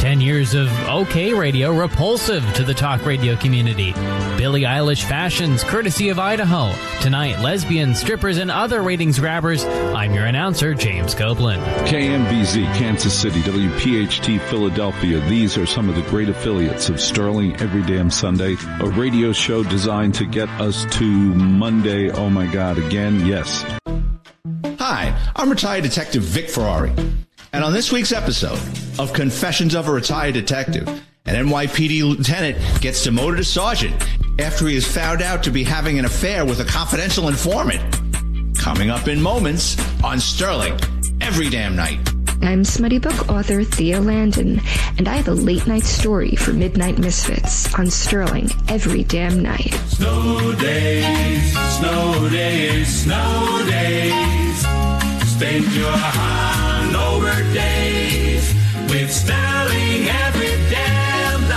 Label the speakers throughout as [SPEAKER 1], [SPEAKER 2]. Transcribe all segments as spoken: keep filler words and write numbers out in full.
[SPEAKER 1] Ten years of OK radio repulsive to the talk radio community. Billie Eilish fashions courtesy of Idaho. Tonight, lesbians, strippers, and other ratings grabbers. I'm your announcer, James Copeland.
[SPEAKER 2] K M B Z, Kansas City, W P H T, Philadelphia. These are some of the great affiliates of Sterling Every Damn Sunday, a radio show designed to get us to Monday. Oh my God, again, yes.
[SPEAKER 3] Hi, I'm retired detective Vic Ferrari. And on this week's episode of Confessions of a Retired Detective, an N Y P D lieutenant gets demoted to sergeant after he is found out to be having an affair with a confidential informant. Coming up in moments on Sterling Every Damn Night.
[SPEAKER 4] I'm smutty book author Thea Landon, and I have a late night story for Midnight Misfits on Sterling Every Damn Night.
[SPEAKER 5] Snow days, snow days, snow days. Spend your Hanover days with Sterling Every Damn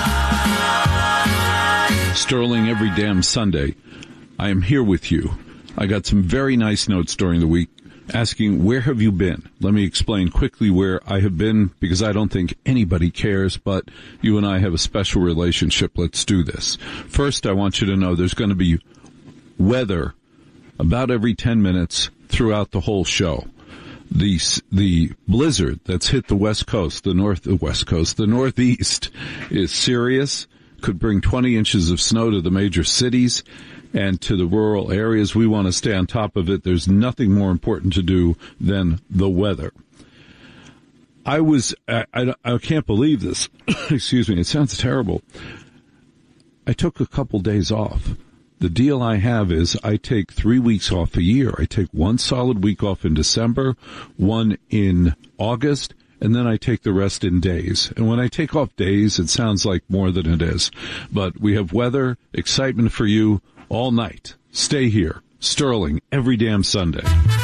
[SPEAKER 5] Night.
[SPEAKER 2] Sterling Every Damn Sunday. I am here with you. I got some very nice notes during the week asking, where have you been? Let me explain quickly where I have been, because I don't think anybody cares, but you and I have a special relationship. Let's do this. First, I want you to know there's going to be weather about every ten minutes throughout the whole show. The the blizzard that's hit the West Coast, the North, the West Coast, the Northeast is serious. Could bring twenty inches of snow to the major cities and to the rural areas. We want to stay on top of it. There's nothing more important to do than the weather. I was, I, I, I can't believe this. Excuse me. It sounds terrible. I took a couple days off. The deal I have is I take three weeks off a year. I take one solid week off in December, one in August, and then I take the rest in days. And when I take off days, it sounds like more than it is. But we have weather, excitement for you all night. Stay here. Sterling Every Damn Sunday.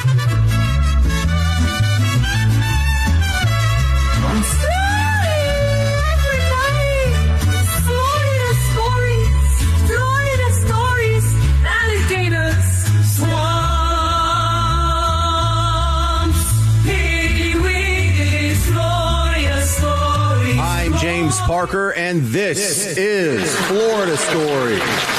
[SPEAKER 6] James Parker, and this, this is Florida Story.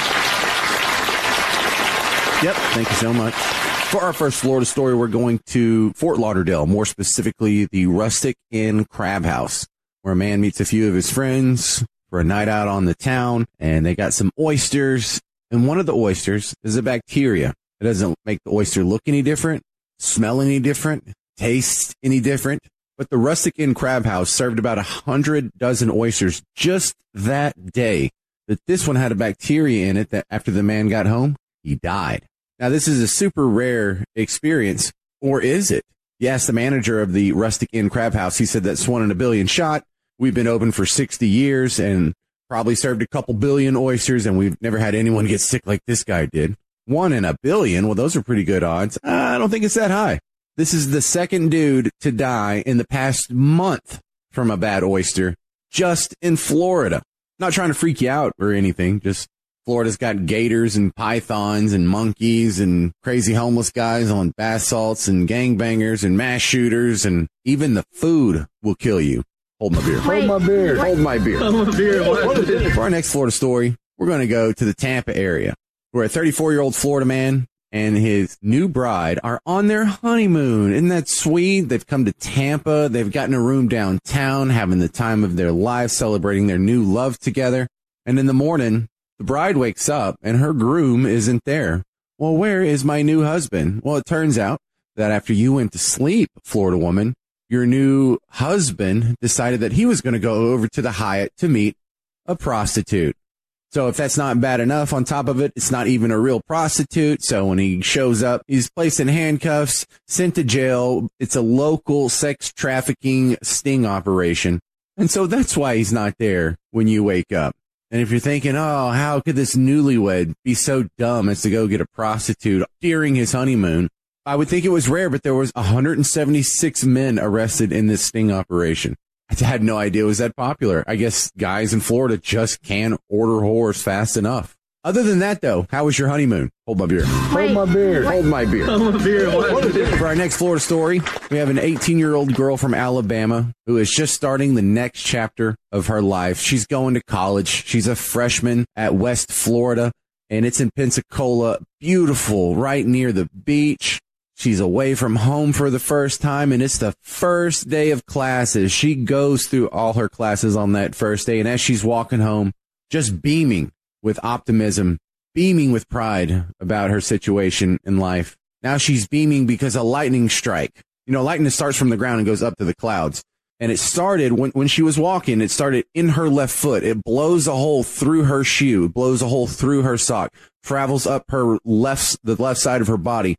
[SPEAKER 6] Yep, thank you so much. For our first Florida story, we're going to Fort Lauderdale, more specifically the Rustic Inn Crab House, where a man meets a few of his friends for a night out on the town, and they got some oysters, and one of the oysters is a bacteria. It doesn't make the oyster look any different, smell any different, taste any different. But the Rustic Inn Crab House served about a hundred dozen oysters just that day. But this one had a bacteria in it that after the man got home, he died. Now, this is a super rare experience, or is it? You asked the manager of the Rustic Inn Crab House. He said that's one in a billion shot. We've been open for sixty years and probably served a couple billion oysters, and we've never had anyone get sick like this guy did. One in a billion? Well, those are pretty good odds. I don't think it's that high. This is the second dude to die in the past month from a bad oyster just in Florida. Not trying to freak you out or anything. Just Florida's got gators and pythons and monkeys and crazy homeless guys on bath salts and gangbangers and mass shooters, and even the food will kill you. Hold my beer.
[SPEAKER 7] Wait, Hold my beer.
[SPEAKER 6] Hold my beer.
[SPEAKER 7] Hold my beer. What is it?
[SPEAKER 6] For our next Florida story, we're going to go to the Tampa area, where a thirty-four-year-old Florida man and his new bride are on their honeymoon. Isn't that sweet? They've come to Tampa. They've gotten a room downtown, having the time of their lives, celebrating their new love together. And in the morning, the bride wakes up and her groom isn't there. Well, where is my new husband? Well, it turns out that after you went to sleep, Florida woman, your new husband decided that he was going to go over to the Hyatt to meet a prostitute. So if that's not bad enough, on top of it, it's not even a real prostitute. So when he shows up, he's placed in handcuffs, sent to jail. It's a local sex trafficking sting operation. And so that's why he's not there when you wake up. And if you're thinking, oh, how could this newlywed be so dumb as to go get a prostitute during his honeymoon? I would think it was rare, but there was one hundred seventy-six men arrested in this sting operation. I had no idea it was that popular. I guess guys in Florida just can't order whores fast enough. Other than that, though, how was your honeymoon? Hold my beer.
[SPEAKER 7] Wait,
[SPEAKER 6] Hold my beer.
[SPEAKER 7] what?
[SPEAKER 6] Hold my beer.
[SPEAKER 7] Hold my beer. What?
[SPEAKER 6] For our next Florida story, we have an eighteen-year-old girl from Alabama who is just starting the next chapter of her life. She's going to college. She's a freshman at West Florida, and it's in Pensacola. Beautiful, right near the beach. She's away from home for the first time, and it's the first day of classes. She goes through all her classes on that first day, and as she's walking home, just beaming with optimism, beaming with pride about her situation in life. Now she's beaming because a lightning strike. You know, lightning starts from the ground and goes up to the clouds. And it started when, when she was walking, it started in her left foot. It blows a hole through her shoe, blows a hole through her sock, travels up her left, the left side of her body,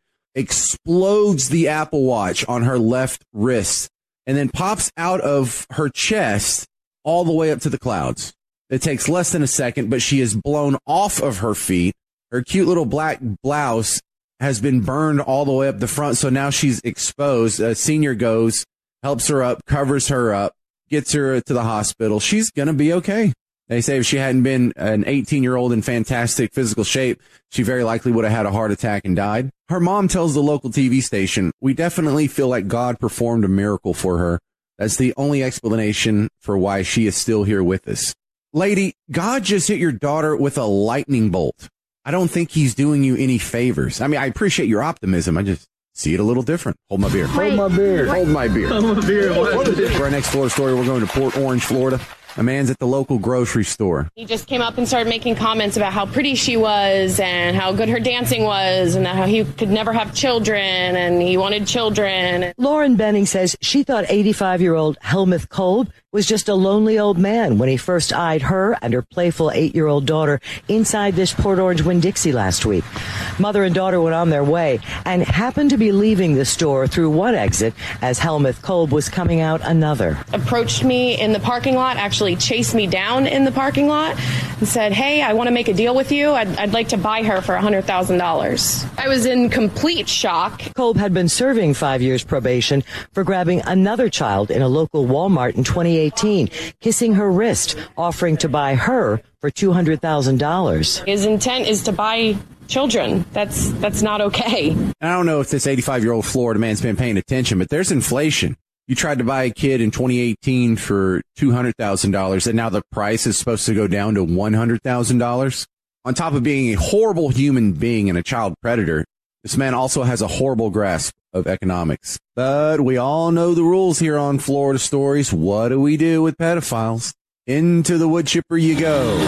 [SPEAKER 6] explodes the Apple Watch on her left wrist, and then pops out of her chest all the way up to the clouds. It takes less than a second, but she is blown off of her feet. Her cute little black blouse has been burned all the way up the front, so now she's exposed. A senior goes, helps her up, covers her up, gets her to the hospital. She's going to be okay. They say if she hadn't been an eighteen-year-old in fantastic physical shape, she very likely would have had a heart attack and died. Her mom tells the local T V station, "We definitely feel like God performed a miracle for her. That's the only explanation for why she is still here with us." Lady, God just hit your daughter with a lightning bolt. I don't think he's doing you any favors. I mean, I appreciate your optimism. I just see it a little different. Hold my beer.
[SPEAKER 7] Wait,
[SPEAKER 6] Hold my beer.
[SPEAKER 7] what?
[SPEAKER 6] Hold my beer.
[SPEAKER 7] Hold my beer. What?
[SPEAKER 6] For our next Florida story, we're going to Port Orange, Florida. A man's at the local grocery store.
[SPEAKER 8] He just came up and started making comments about how pretty she was and how good her dancing was and how he could never have children and he wanted children.
[SPEAKER 9] Lauren Benning says she thought eighty-five-year-old Helmuth Kolb was just a lonely old man when he first eyed her and her playful eight-year-old daughter inside this Port Orange Winn-Dixie last week. Mother and daughter went on their way and happened to be leaving the store through one exit as Helmuth Kolb was coming out another.
[SPEAKER 8] Approached me in the parking lot, actually chased me down in the parking lot and said, "Hey, I want to make a deal with you. I'd, I'd like to buy her for one hundred thousand dollars. I was in complete shock.
[SPEAKER 9] Kolb had been serving five years probation for grabbing another child in a local Walmart in twenty eighteen, kissing her wrist, offering to buy her for two hundred thousand dollars.
[SPEAKER 8] His intent is to buy children. That's that's not okay.
[SPEAKER 6] I don't know if this eighty-five-year-old Florida man's been paying attention, but there's inflation. You tried to buy a kid in twenty eighteen for two hundred thousand dollars, and now the price is supposed to go down to one hundred thousand dollars. On top of being a horrible human being and a child predator, this man also has a horrible grasp of economics. But we all know the rules here on Florida Stories. What do we do with pedophiles? Into the wood chipper you go.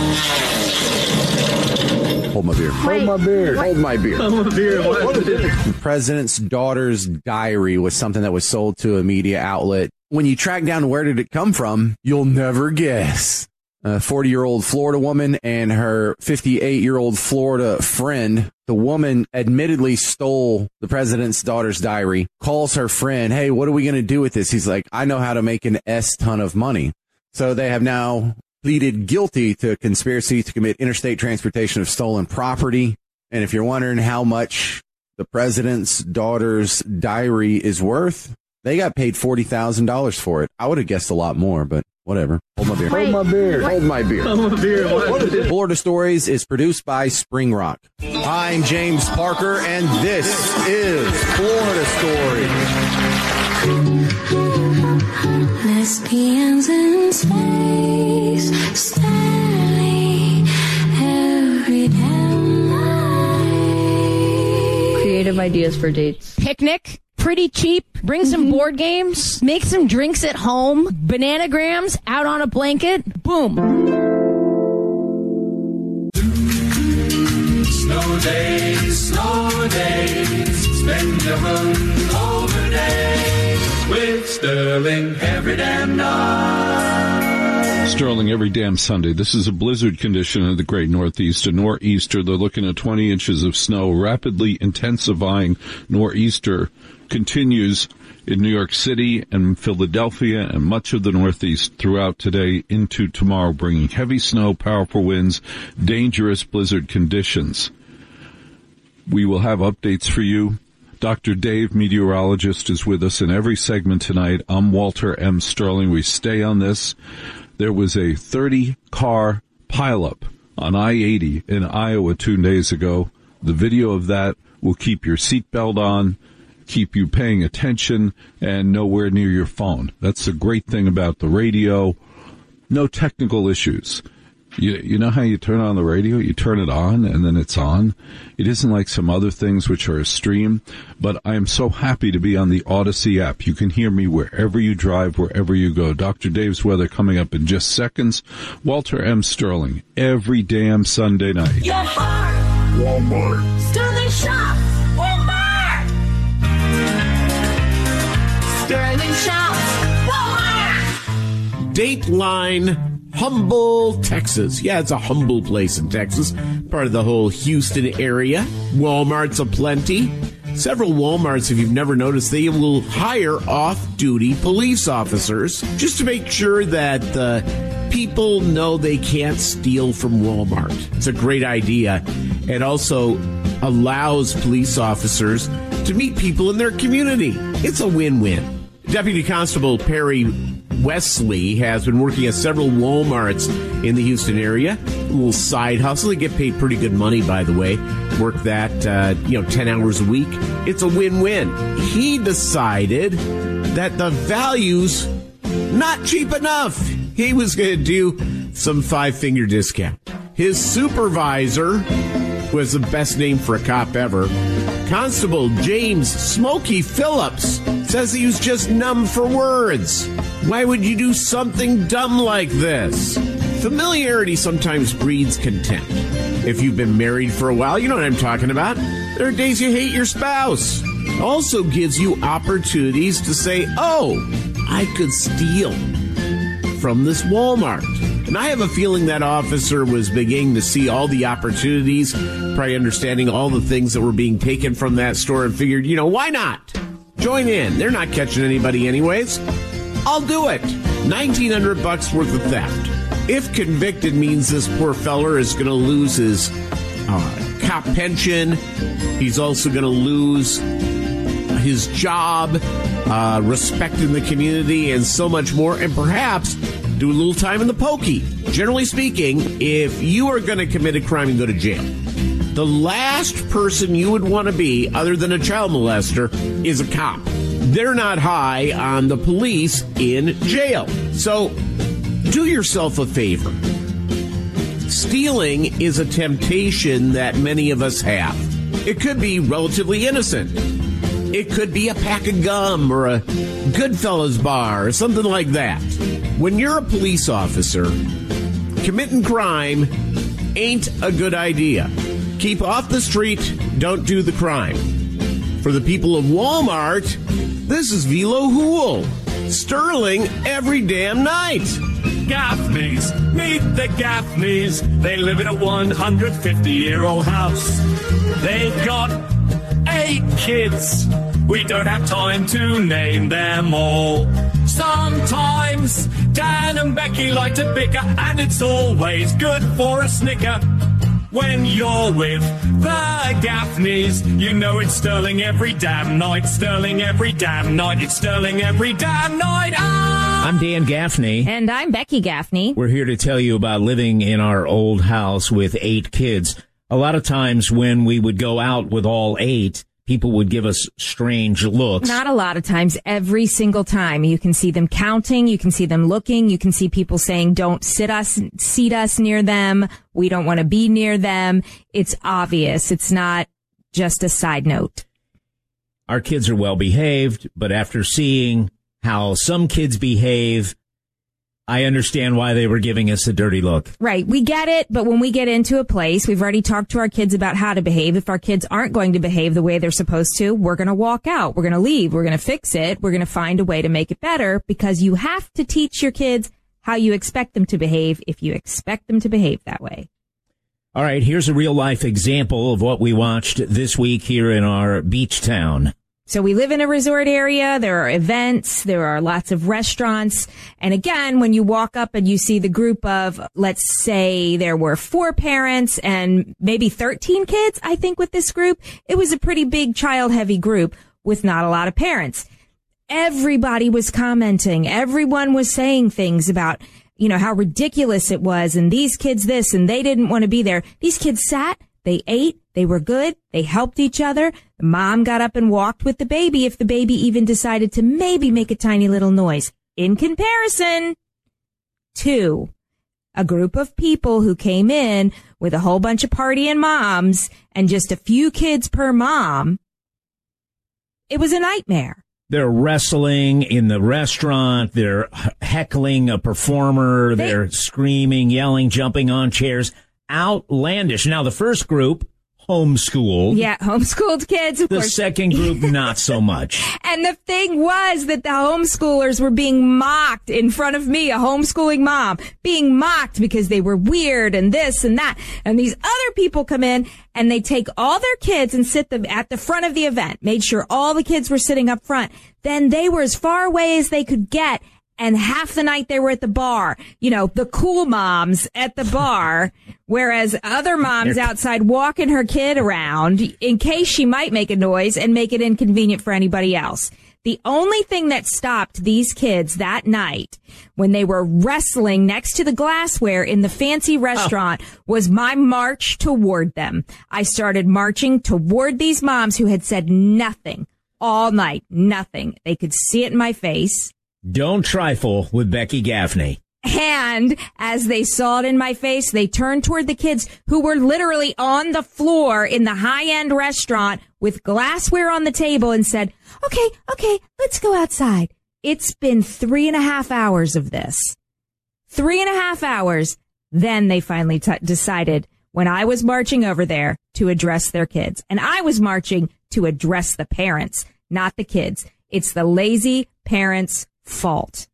[SPEAKER 6] Hold my beer.
[SPEAKER 7] Wait,
[SPEAKER 6] Hold my beer.
[SPEAKER 7] what?
[SPEAKER 6] Hold my beer.
[SPEAKER 7] Hold my beer. What?
[SPEAKER 6] The president's daughter's diary was something that was sold to a media outlet. When you track down where did it come from, you'll never guess. A forty-year-old Florida woman and her fifty-eight-year-old Florida friend. The woman admittedly stole the president's daughter's diary, calls her friend, "Hey, what are we going to do with this?" He's like, "I know how to make an S ton of money." So they have now pleaded guilty to conspiracy to commit interstate transportation of stolen property. And if you're wondering how much the president's daughter's diary is worth, they got paid forty thousand dollars for it. I would have guessed a lot more, but whatever. Hold my beer.
[SPEAKER 7] Wait,
[SPEAKER 6] Hold my beer.
[SPEAKER 7] what?
[SPEAKER 6] Hold my beer.
[SPEAKER 7] Hold my beer. What?
[SPEAKER 6] Florida Stories is produced by Spring Rock. I'm James Parker, and this is Florida Stories.
[SPEAKER 10] Lesbians in space, staring every damn night.
[SPEAKER 11] Creative ideas for dates.
[SPEAKER 12] Picnic, pretty cheap. Bring some board games. Make some drinks at home. Bananagrams out on a blanket. Boom.
[SPEAKER 5] Snow days, snow days. Spend your hungover day with Sterling every damn night.
[SPEAKER 2] Sterling every damn Sunday. This is a blizzard condition in the great Northeast. A nor'easter. They're looking at twenty inches of snow. Rapidly intensifying nor'easter continues in New York City and Philadelphia and much of the Northeast throughout today into tomorrow, bringing heavy snow, powerful winds, dangerous blizzard conditions. We will have updates for you. Doctor Dave, meteorologist, is with us in every segment tonight. I'm Walter M. Sterling. We stay on this. There was a thirty-car pileup on I eighty in Iowa two days ago. The video of that will keep your seatbelt on, keep you paying attention, and nowhere near your phone. That's the great thing about the radio. No technical issues. You, you know how you turn on the radio? You turn it on, and then it's on. It isn't like some other things which are a stream, but I am so happy to be on the Odyssey app. You can hear me wherever you drive, wherever you go. Doctor Dave's weather coming up in just seconds. Walter M. Sterling, every damn Sunday night.
[SPEAKER 10] Your heart. Walmart. Sterling Shop. Walmart. Sterling Shop. Walmart.
[SPEAKER 11] Dateline, Humble, Texas. Yeah, it's a humble place in Texas. Part of the whole Houston area. Walmart's aplenty. Several Walmarts, if you've never noticed, they will hire off-duty police officers just to make sure that the people know they can't steal from Walmart. It's a great idea. It also allows police officers to meet people in their community. It's a win-win. Deputy Constable Perry Wesley has been working at several Walmarts in the Houston area. A little side hustle. They get paid pretty good money, by the way. Work that, uh, you know, ten hours a week. It's a win-win. He decided that the value's not cheap enough. He was going to do some five-finger discount. His supervisor, who has the best name for a cop ever, Constable James Smokey Phillips, says he was just numb for words. Why would you do something dumb like this? Familiarity sometimes breeds contempt. If you've been married for a while, you know what I'm talking about. There are days you hate your spouse. Also gives you opportunities to say, oh, I could steal from this Walmart. And I have a feeling that officer was beginning to see all the opportunities, probably understanding all the things that were being taken from that store, and figured, you know, why not? Join in. They're not catching anybody anyways. I'll do it. nineteen hundred bucks worth of theft. If convicted, means this poor feller is going to lose his uh, cop pension. He's also going to lose his job, uh, respect in the community, and so much more. And perhaps do a little time in the pokey. Generally speaking, if you are going to commit a crime and go to jail, the last person you would want to be, other than a child molester, is a cop. They're not high on the police in jail. So do yourself a favor. Stealing is a temptation that many of us have. It could be relatively innocent. It could be a pack of gum or a Goodfellas bar or something like that. When you're a police officer, committing crime ain't a good idea. Keep off the street, don't do the crime. For the people of Walmart, this is Velo Hool. Sterling every damn night.
[SPEAKER 5] Gaffneys, meet the Gaffneys. They live in a one hundred fifty year old house. They've got eight kids. We don't have time to name them all. Sometimes Dan and Becky like to bicker, and it's always good for a snicker. When you're with the Gaffneys, you know it's Sterling every damn night. Sterling every damn night. It's Sterling every damn night. Ah!
[SPEAKER 13] I'm Dan Gaffney.
[SPEAKER 12] And I'm Becky Gaffney.
[SPEAKER 13] We're here to tell you about living in our old house with eight kids. A lot of times when we would go out with all eight, people would give us strange looks.
[SPEAKER 12] Not a lot of times, every single time. You can see them counting, you can see them looking, you can see people saying, don't sit us, seat us near them, we don't want to be near them. It's obvious. It's not just a side note.
[SPEAKER 13] Our kids are well behaved, but after seeing how some kids behave, I understand why they were giving us a dirty look.
[SPEAKER 12] Right. We get it. But when we get into a place, we've already talked to our kids about how to behave. If our kids aren't going to behave the way they're supposed to, we're going to walk out. We're going to leave. We're going to fix it. We're going to find a way to make it better, because you have to teach your kids how you expect them to behave if you expect them to behave that way.
[SPEAKER 13] All right. Here's a real life example of what we watched this week here in our beach town.
[SPEAKER 12] So we live in a resort area. There are events. There are lots of restaurants. And again, when you walk up and you see the group of, let's say there were four parents and maybe thirteen kids, I think, with this group, it was a pretty big child heavy group with not a lot of parents. everybody was commenting. Everyone was saying things about, you know, how ridiculous it was, and these kids this, and they didn't want to be there. These kids sat, they ate, they were good, they helped each other. The mom got up and walked with the baby if the baby even decided to maybe make a tiny little noise. In comparison to a group of people who came in with a whole bunch of partying moms and just a few kids per mom, it was a nightmare.
[SPEAKER 13] They're wrestling in the restaurant. They're heckling a performer. They, they're screaming, yelling, jumping on chairs. Outlandish. Now, the first group, homeschooled.
[SPEAKER 12] Yeah, homeschooled kids, of
[SPEAKER 13] the
[SPEAKER 12] course.
[SPEAKER 13] The second group, not so much.
[SPEAKER 12] And the thing was that the homeschoolers were being mocked in front of me, a homeschooling mom, being mocked because they were weird and this and that. And these other people come in and they take all their kids and sit them at the front of the event, made sure all the kids were sitting up front. Then they were as far away as they could get. And half the night they were at the bar, you know, the cool moms at the bar, whereas other moms outside walking her kid around in case she might make a noise and make it inconvenient for anybody else. The only thing that stopped these kids that night when they were wrestling next to the glassware in the fancy restaurant oh. was my march toward them. I started marching toward these moms who had said nothing all night, nothing. They could see it in my face.
[SPEAKER 13] Don't trifle with Becky Gaffney.
[SPEAKER 12] And as they saw it in my face, they turned toward the kids who were literally on the floor in the high-end restaurant with glassware on the table and said, okay, okay, let's go outside. It's been three and a half hours of this. Three and a half hours. Then they finally t- decided when I was marching over there to address their kids. And I was marching to address the parents, not the kids. It's the lazy parents' fault.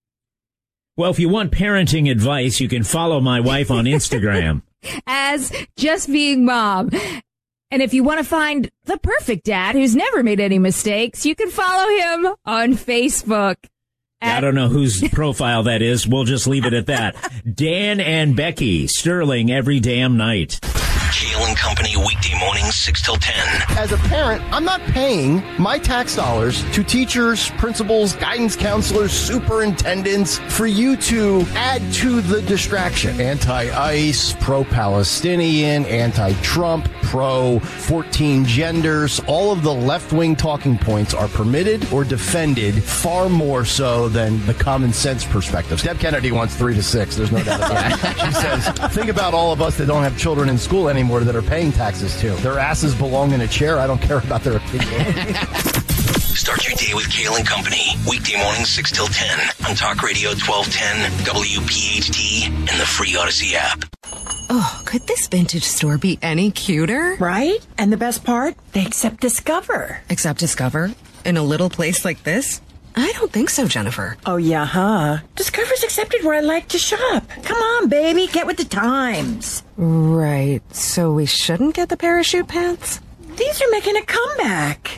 [SPEAKER 13] Well, if you want parenting advice, you can follow my wife on Instagram.
[SPEAKER 12] As Just Being Mom. And if you want to find the perfect dad who's never made any mistakes, you can follow him on Facebook.
[SPEAKER 13] I don't know whose profile that is. We'll just leave it at that. Dan and Becky Sterling every damn night.
[SPEAKER 14] Kale and Company weekday mornings six till ten.
[SPEAKER 15] As a parent, I'm not paying my tax dollars to teachers, principals, guidance counselors, superintendents for you to add to the distraction. Anti-ICE, pro-Palestinian, anti-Trump, pro fourteen genders. All of the left-wing talking points are permitted or defended far more so than the common sense perspective. Deb Kennedy wants three to six. There's no doubt about it. She says, think about all of us that don't have children in school anymore that are paying taxes too. Their asses belong in a chair. I don't care about their opinion.
[SPEAKER 14] Start your day with Kale and Company. Weekday mornings six till ten on Talk Radio twelve ten, W P H T, and the free Odyssey app.
[SPEAKER 16] Oh, could this vintage store be any cuter?
[SPEAKER 17] Right? And the best part? They accept Discover.
[SPEAKER 16] Accept Discover? In a little place like this? I don't think so, Jennifer.
[SPEAKER 17] Oh, yeah, huh? Discover's accepted where I like to shop. Come on, baby, get with the times.
[SPEAKER 16] Right. So we shouldn't get the parachute pants?
[SPEAKER 17] These are making a comeback.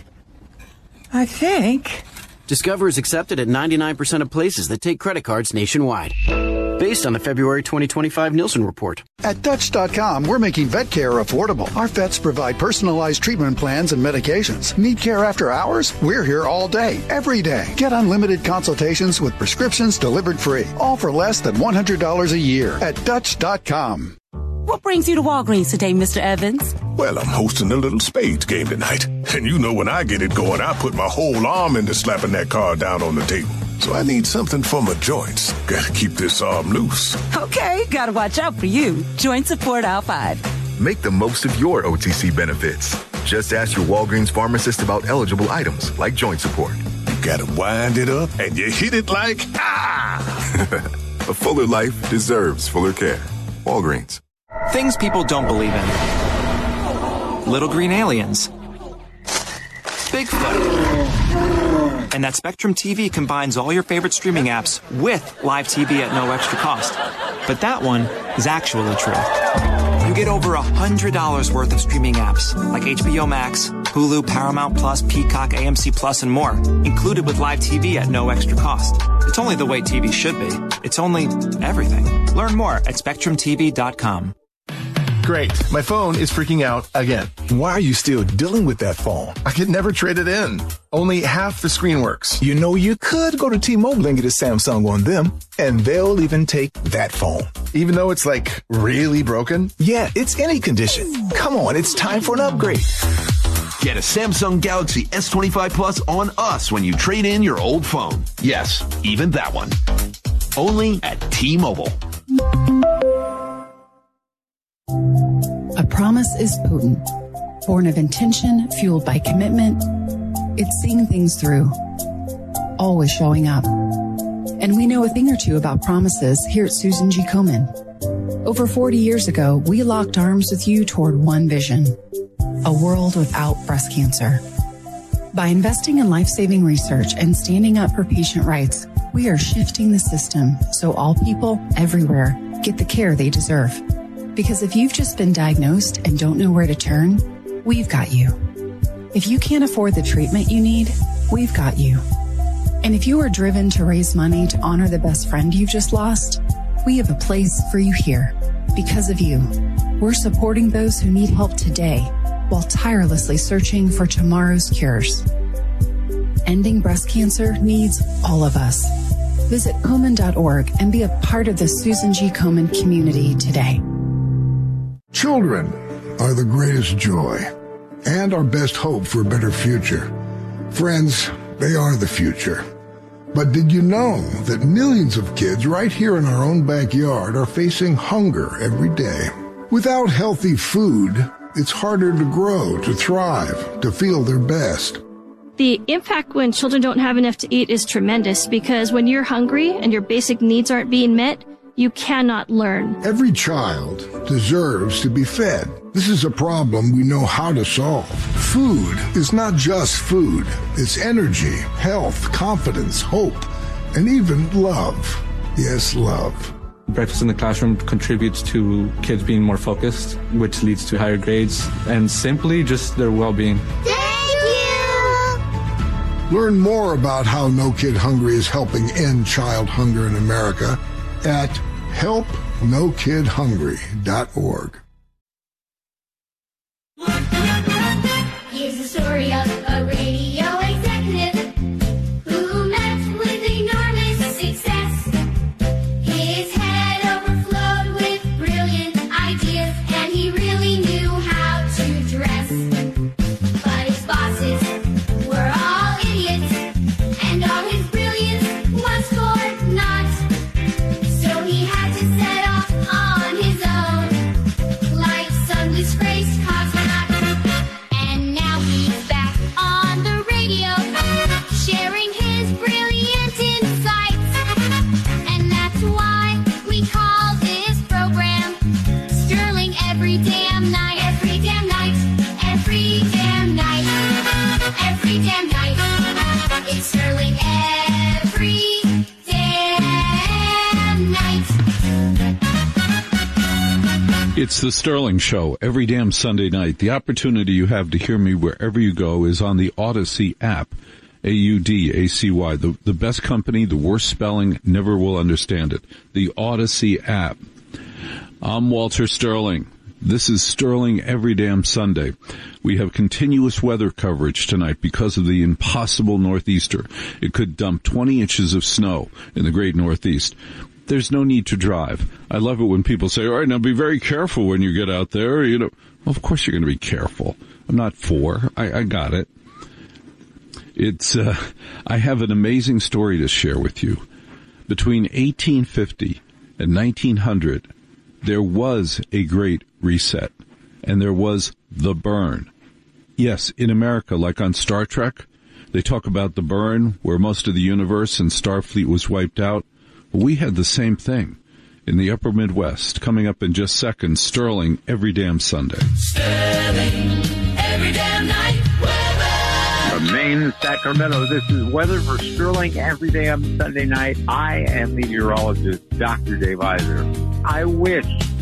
[SPEAKER 17] I think.
[SPEAKER 18] Discover is accepted at ninety-nine percent of places that take credit cards nationwide. Based on the February twenty twenty-five Nielsen report.
[SPEAKER 19] At Dutch dot com, we're making vet care affordable. Our vets provide personalized treatment plans and medications. Need care after hours? We're here all day, every day. Get unlimited consultations with prescriptions delivered free. All for less than one hundred dollars a year at Dutch dot com.
[SPEAKER 20] What brings you to Walgreens today, Mister Evans?
[SPEAKER 21] Well, I'm hosting a little spades game tonight. And you know when I get it going, I put my whole arm into slapping that card down on the table. So I need something for my joints. Gotta keep this arm loose.
[SPEAKER 20] Okay, gotta watch out for you. Joint support aisle five.
[SPEAKER 22] Make the most of your O T C benefits. Just ask your Walgreens pharmacist about eligible items like joint support.
[SPEAKER 21] You gotta wind it up and you hit it like, ah!
[SPEAKER 22] A fuller life deserves fuller care. Walgreens.
[SPEAKER 23] Things people don't believe in. Little green aliens. Bigfoot. And that Spectrum T V combines all your favorite streaming apps with live T V at no extra cost. But that one is actually true. You get over one hundred dollars worth of streaming apps like H B O Max, Hulu, Paramount Plus, Peacock, A M C Plus, and more, included with live T V at no extra cost. It's only the way T V should be. It's only everything. Learn more at Spectrum T V dot com.
[SPEAKER 1] Great. My phone is freaking out again. Why are you still dealing with that phone? I could never trade it in. Only half the screen works.
[SPEAKER 3] You know, you could go to T-Mobile and get a Samsung on them, and they'll even take that phone.
[SPEAKER 1] Even though it's like really broken?
[SPEAKER 3] Yeah, it's any condition. Come on, it's time for an upgrade.
[SPEAKER 4] Get a Samsung Galaxy S twenty-five Plus on us when you trade in your old phone. Yes, even that one. Only at T-Mobile.
[SPEAKER 24] A promise is potent, born of intention, fueled by commitment. It's seeing things through, always showing up. And we know a thing or two about promises here at Susan G. Komen. Over forty years ago, we locked arms with you toward one vision, a world without breast cancer. By investing in life-saving research and standing up for patient rights, we are shifting the system so all people everywhere get the care they deserve. Because if you've just been diagnosed and don't know where to turn, we've got you. If you can't afford the treatment you need, we've got you. And if you are driven to raise money to honor the best friend you've just lost, we have a place for you here. Because of you, we're supporting those who need help today while tirelessly searching for tomorrow's cures. Ending breast cancer needs all of us. Visit Komen dot org and be a part of the Susan G. Komen community today.
[SPEAKER 25] Children are the greatest joy and our best hope for a better future. Friends, they are the future. But did you know that millions of kids right here in our own backyard are facing hunger every day? Without healthy food, it's harder to grow, to thrive, to feel their best.
[SPEAKER 26] The impact when children don't have enough to eat is tremendous because when you're hungry and your basic needs aren't being met, you cannot learn.
[SPEAKER 25] Every child deserves to be fed. This is a problem we know how to solve. Food is not just food. It's energy, health, confidence, hope, and even love. Yes, love.
[SPEAKER 27] Breakfast in the classroom contributes to kids being more focused, which leads to higher grades, and simply just their well-being.
[SPEAKER 25] Thank you! Learn more about how No Kid Hungry is helping end child hunger in America at help no kid hungry dot org.
[SPEAKER 10] Here's the story of a radio executive who met with enormous success. His head overflowed with brilliant ideas, and he really knew how to dress. But his bosses were all idiots, and all his brilliance was for naught. So he had to set off on his own, like some disgraced cosmonaut. And now he's back on the radio, sharing his brilliant insights. And that's why we call this program Sterling Every Damn Night. Every damn night. Every damn night. Every damn night. It's Sterling every damn night.
[SPEAKER 2] It's the Sterling Show every damn Sunday night. The opportunity you have to hear me wherever you go is on the Odyssey app. A U D A C Y. The, the best company, the worst spelling, never will understand it. The Odyssey app. I'm Walter Sterling. This is Sterling every damn Sunday. We have continuous weather coverage tonight because of the impossible northeaster. It could dump twenty inches of snow in the great Northeast. There's no need to drive. I love it when people say, all right, now be very careful when you get out there. You know, well, of course you're going to be careful. I'm not for. I, I got it. It's, uh, I have an amazing story to share with you. Between eighteen fifty and nineteen hundred, there was a great reset, and there was the burn. Yes, in America, like on Star Trek, they talk about the burn, where most of the universe and Starfleet was wiped out. We had the same thing in the upper Midwest. Coming up in just seconds, Sterling every damn Sunday.
[SPEAKER 10] Sterling every damn night.
[SPEAKER 28] From Maine, Sacramento, this is weather for Sterling every damn Sunday night. I am meteorologist Doctor Dave Iser. I wish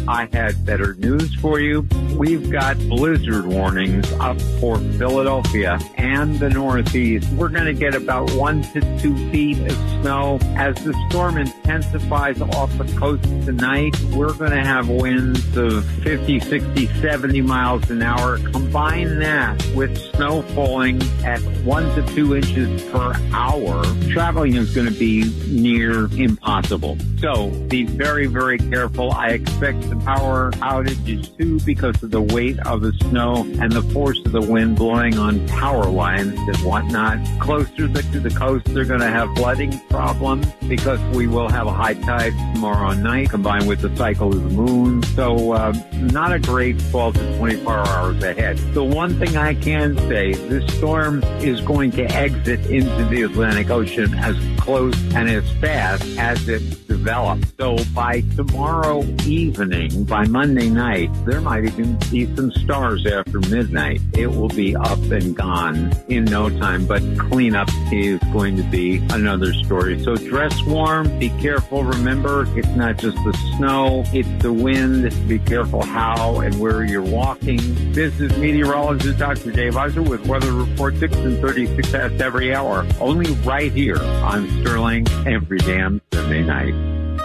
[SPEAKER 28] I had better news for you. We've got blizzard warnings up for Philadelphia and the Northeast. We're going to get about one to two feet of snow. As the storm intensifies off the coast tonight, we're going to have winds of fifty, sixty, seventy miles an hour. Combine that with snow falling at one to two inches per hour. Traveling is going to be near impossible. So be very, very careful. I expect the power outages too because of the weight of the snow and the force of the wind blowing on power lines and whatnot. Closer to the coast, they're going to have flooding problems because we will have a high tide tomorrow night combined with the cycle of the moon. So uh, not a great twelve to twenty-four hours ahead. The one thing I can say, this storm is going to exit into the Atlantic Ocean as close and as fast as it develops. So by tomorrow evening, by Monday night, there might even be some stars after midnight. It will be up and gone in no time, but cleanup is going to be another story. So dress warm, be careful. Remember, it's not just the snow, it's the wind. Be careful how and where you're walking. This is meteorologist Doctor Dave Eiser with Weather Report six and thirty-six past every hour, only right here on Sterling every damn Sunday night.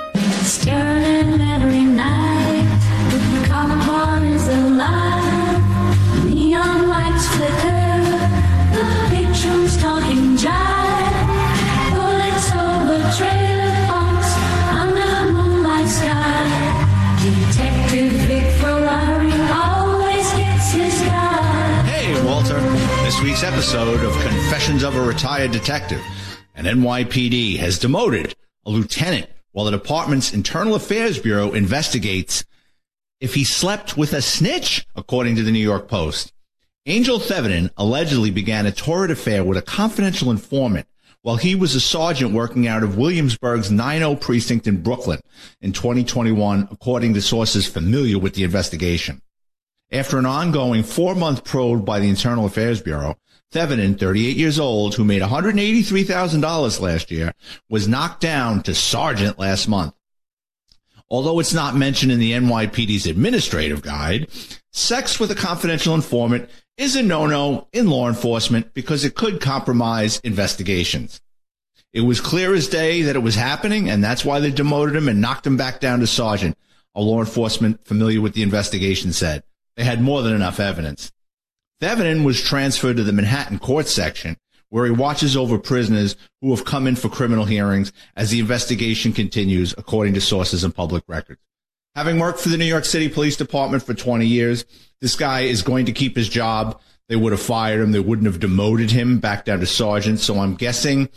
[SPEAKER 10] Sterling every night, come on is alive, neon lights flicker, the patrons talking jive, bullets over trailer parks, under moonlight sky, Detective Vic Ferrari always gets his guy.
[SPEAKER 5] Hey, Walter. This week's episode of Confessions of a Retired Detective. An N Y P D has demoted a lieutenant while the department's Internal Affairs Bureau investigates if he slept with a snitch, according to the New York Post. Angel Thevenin allegedly began a torrid affair with a confidential informant while he was a sergeant working out of Williamsburg's nine oh precinct in Brooklyn in twenty twenty-one, according to sources familiar with the investigation. After an ongoing four-month probe by the Internal Affairs Bureau, Thevenin, thirty-eight years old, who made one hundred eighty-three thousand dollars last year, was knocked down to sergeant last month. Although it's not mentioned in the N Y P D's administrative guide, sex with a confidential informant is a no-no in law enforcement because it could compromise investigations. It was clear as day that it was happening, and that's why they demoted him and knocked him back down to sergeant, a law enforcement familiar with the investigation said. They had more than enough evidence. Thevenin was transferred to the Manhattan court section, where he watches over prisoners who have come in for criminal hearings as the investigation continues, according to sources and public records. Having worked for the New York City Police Department for twenty years, this guy is going to keep his job. They would have fired him. They wouldn't have demoted him back down to sergeant. So I'm guessing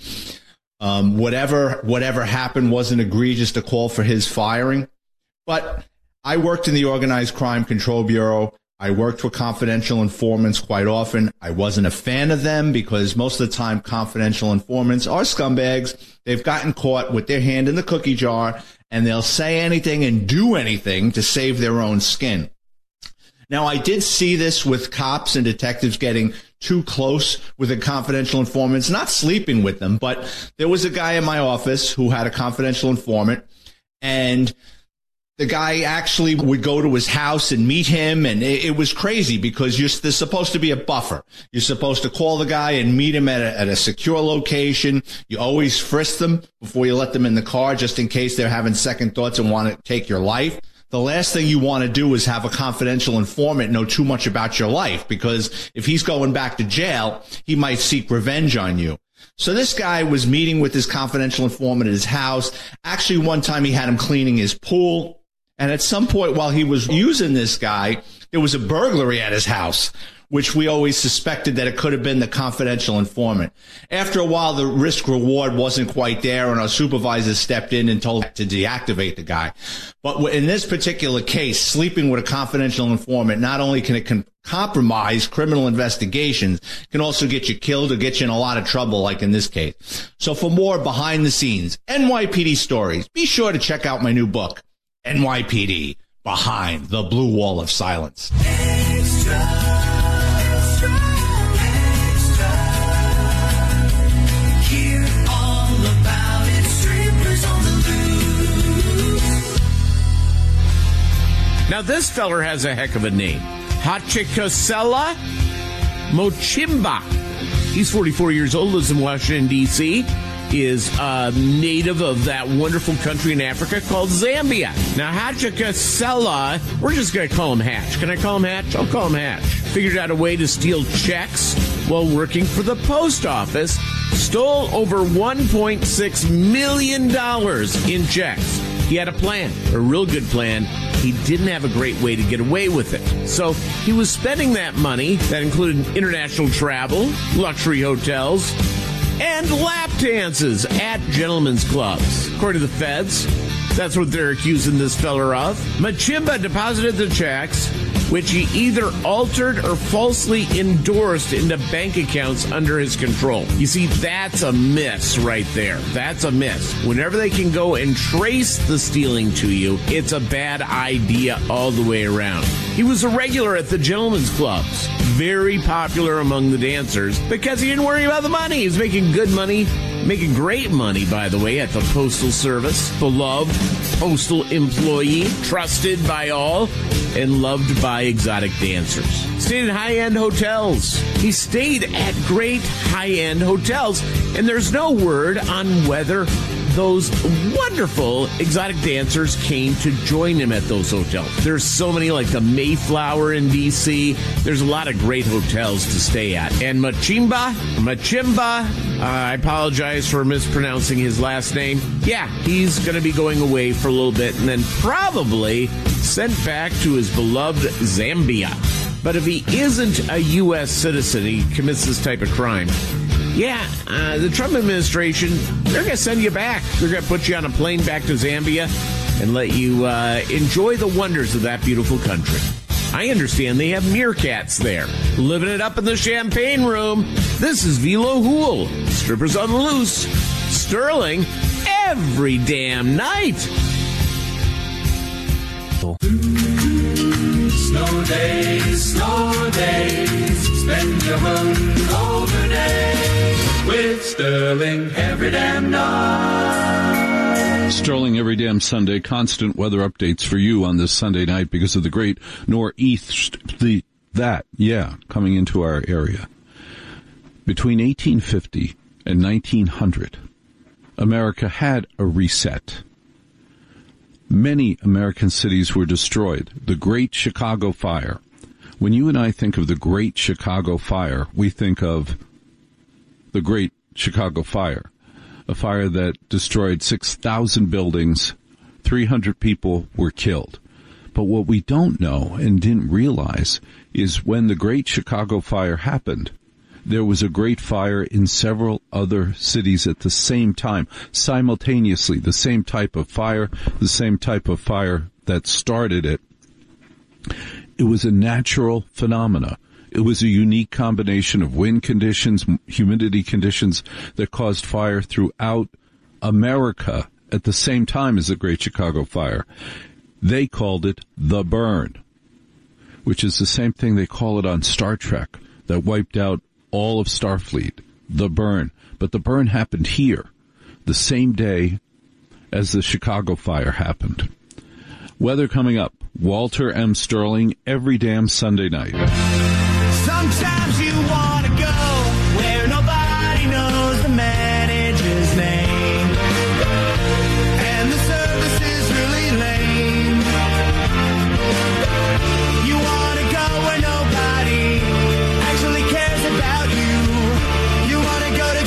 [SPEAKER 5] um, whatever whatever happened wasn't egregious to call for his firing. But I worked in the Organized Crime Control Bureau. I worked with confidential informants quite often. I wasn't a fan of them because most of the time confidential informants are scumbags. They've gotten caught with their hand in the cookie jar, and they'll say anything and do anything to save their own skin. Now, I did see this with cops and detectives getting too close with the confidential informants, not sleeping with them, but there was a guy in my office who had a confidential informant, and the guy actually would go to his house and meet him, and it, it was crazy because you're, there's supposed to be a buffer. You're supposed to call the guy and meet him at a, at a secure location. You always frisk them before you let them in the car just in case they're having second thoughts and want to take your life. The last thing you want to do is have a confidential informant know too much about your life because if he's going back to jail, he might seek revenge on you. So this guy was meeting with his confidential informant at his house. Actually, one time he had him cleaning his pool. And at some point while he was using this guy, there was a burglary at his house, which we always suspected that it could have been the confidential informant. After a while, the risk reward wasn't quite there, and our supervisor stepped in and told to deactivate the guy. But in this particular case, sleeping with a confidential informant, not only can it con- compromise criminal investigations, it can also get you killed or get you in a lot of trouble, like in this case. So for more behind the scenes N Y P D stories, be sure to check out my new book, N Y P D, Behind the Blue Wall of Silence.
[SPEAKER 10] Extra, extra, extra. Hear all about it. Strippers on the loose.
[SPEAKER 6] Now, this feller has a heck of a name. Hachikosela Mochimba. He's forty-four years old, lives in Washington, D C, is a native of that wonderful country in Africa called Zambia. Now, Hachikosela, we're just going to call him Hatch. Can I call him Hatch? I'll call him Hatch. Figured out a way to steal checks while working for the post office. Stole over one point six million dollars in checks. He had a plan, a real good plan. He didn't have a great way to get away with it. So he was spending that money, that included international travel, luxury hotels, and lap dances at gentlemen's clubs. According to the feds, that's what they're accusing this fella of. Machimba deposited the checks, which he either altered or falsely endorsed into bank accounts under his control. You see, that's a miss right there. That's a miss. Whenever they can go and trace the stealing to you, it's a bad idea all the way around. He was a regular at the gentlemen's clubs, very popular among the dancers because he didn't worry about the money. He was making good money, making great money, by the way, at the Postal Service. Beloved postal employee, trusted by all, and loved by exotic dancers. Stayed in high-end hotels. He stayed at great high-end hotels, and there's no word on whether those wonderful exotic dancers came to join him at those hotels. There's so many, like the Mayflower in D C. There's a lot of great hotels to stay at. And Machimba, Machimba, uh, I apologize for mispronouncing his last name. Yeah, he's going to be going away for a little bit and then probably sent back to his beloved Zambia. But if he isn't a U S citizen, he commits this type of crime. Yeah, uh, the Trump administration, they're going to send you back. They're going to put you on a plane back to Zambia and let you uh, enjoy the wonders of that beautiful country. I understand they have meerkats there, living it up in the champagne room. This is Velo Hool. Strippers on the loose. Sterling every damn night.
[SPEAKER 7] Snow days, snow days, spend your hungover day with Sterling every damn night.
[SPEAKER 2] Sterling every damn Sunday, constant weather updates for you on this Sunday night because of the great nor'east, the, that, yeah, coming into our area. Between eighteen fifty and nineteen hundred, America had a reset. Many American cities were destroyed. The Great Chicago Fire. When you and I think of the Great Chicago Fire, we think of the Great Chicago Fire, a fire that destroyed six thousand buildings, three hundred people were killed. But what we don't know and didn't realize is when the Great Chicago Fire happened, there was a great fire in several other cities at the same time, simultaneously, the same type of fire, the same type of fire that started it. It was a natural phenomena. It was a unique combination of wind conditions, humidity conditions that caused fire throughout America at the same time as the Great Chicago Fire. They called it the burn, which is the same thing they call it on Star Trek, that wiped out all of Starfleet, the burn. But the burn happened here, the same day as the Chicago Fire happened. Weather coming up. Walter M. Sterling every damn Sunday night.
[SPEAKER 7] Sometimes you want to go where nobody knows the manager's name, and the service is really lame. You want to go where nobody actually cares about you. You want to go to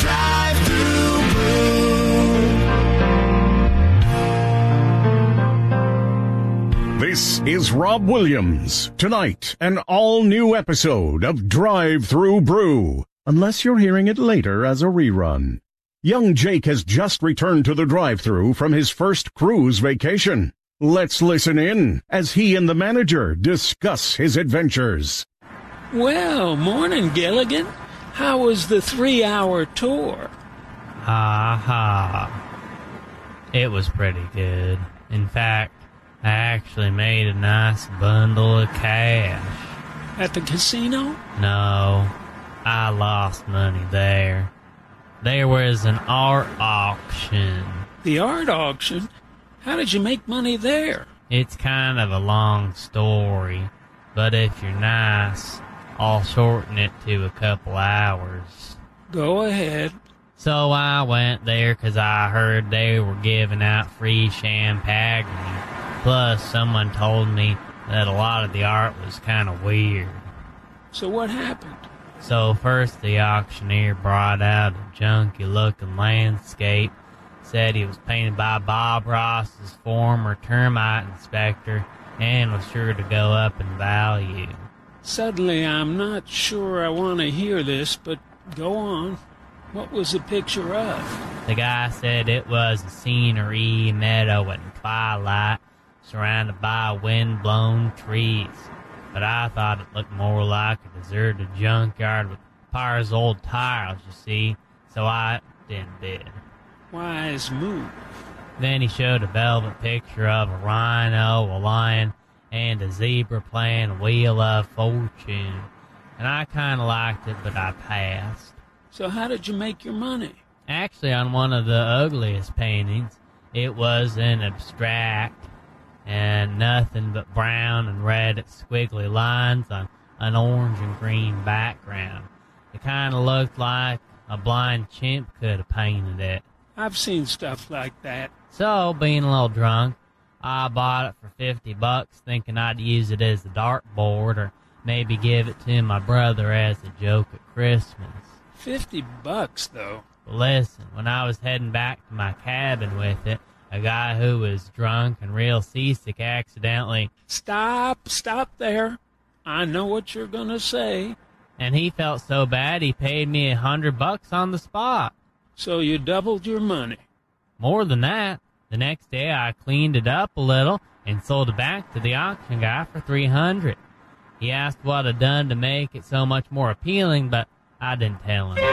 [SPEAKER 7] Drive-Thru Brew.
[SPEAKER 8] This is Rob Williams. Tonight, an all-new episode of Drive-Thru Brew, unless you're hearing it later as a rerun. Young Jake has just returned to the drive-thru from his first cruise vacation. Let's listen in as he and the manager discuss his adventures.
[SPEAKER 9] Well, morning, Gilligan. How was the three-hour tour?
[SPEAKER 11] Ha ha. It was pretty good. In fact, I actually made a nice bundle of cash.
[SPEAKER 9] At the casino?
[SPEAKER 11] No, I lost money there. There was an art auction.
[SPEAKER 9] The art auction? How did you make money there?
[SPEAKER 11] It's kind of a long story, but if you're nice, I'll shorten it to a couple hours.
[SPEAKER 9] Go ahead.
[SPEAKER 11] So I went there 'cause I heard they were giving out free champagne. Plus, someone told me that a lot of the art was kind of weird.
[SPEAKER 9] So what happened?
[SPEAKER 11] So first the auctioneer brought out a junky-looking landscape, said he was painted by Bob Ross's former termite inspector, and was sure to go up in value.
[SPEAKER 9] Suddenly, I'm not sure I want to hear this, but go on. What was the picture of?
[SPEAKER 11] The guy said it was a scenery meadow at twilight, surrounded by wind-blown trees. But I thought it looked more like a deserted junkyard with Pire's old tires, you see, so I didn't bid.
[SPEAKER 9] Wise move.
[SPEAKER 11] Then he showed a velvet picture of a rhino, a lion, and a zebra playing Wheel of Fortune. And I kind of liked it, but I passed.
[SPEAKER 9] So how did you make your money?
[SPEAKER 11] Actually, on one of the ugliest paintings, it was an abstract, and nothing but brown and red squiggly lines on an orange and green background. It kind of looked like a blind chimp could have painted it.
[SPEAKER 9] I've seen stuff like that.
[SPEAKER 11] So, being a little drunk, I bought it for fifty bucks, thinking I'd use it as a dartboard or maybe give it to my brother as a joke at Christmas.
[SPEAKER 9] Fifty bucks, though.
[SPEAKER 11] But listen, when I was heading back to my cabin with it, a guy who was drunk and real seasick accidentally...
[SPEAKER 9] Stop, stop there. I know what you're gonna say.
[SPEAKER 11] And he felt so bad he paid me a hundred bucks on the spot.
[SPEAKER 9] So you doubled your money?
[SPEAKER 11] More than that. The next day I cleaned it up a little and sold it back to the auction guy for three hundred. He asked what I'd done to make it so much more appealing, but I didn't tell him.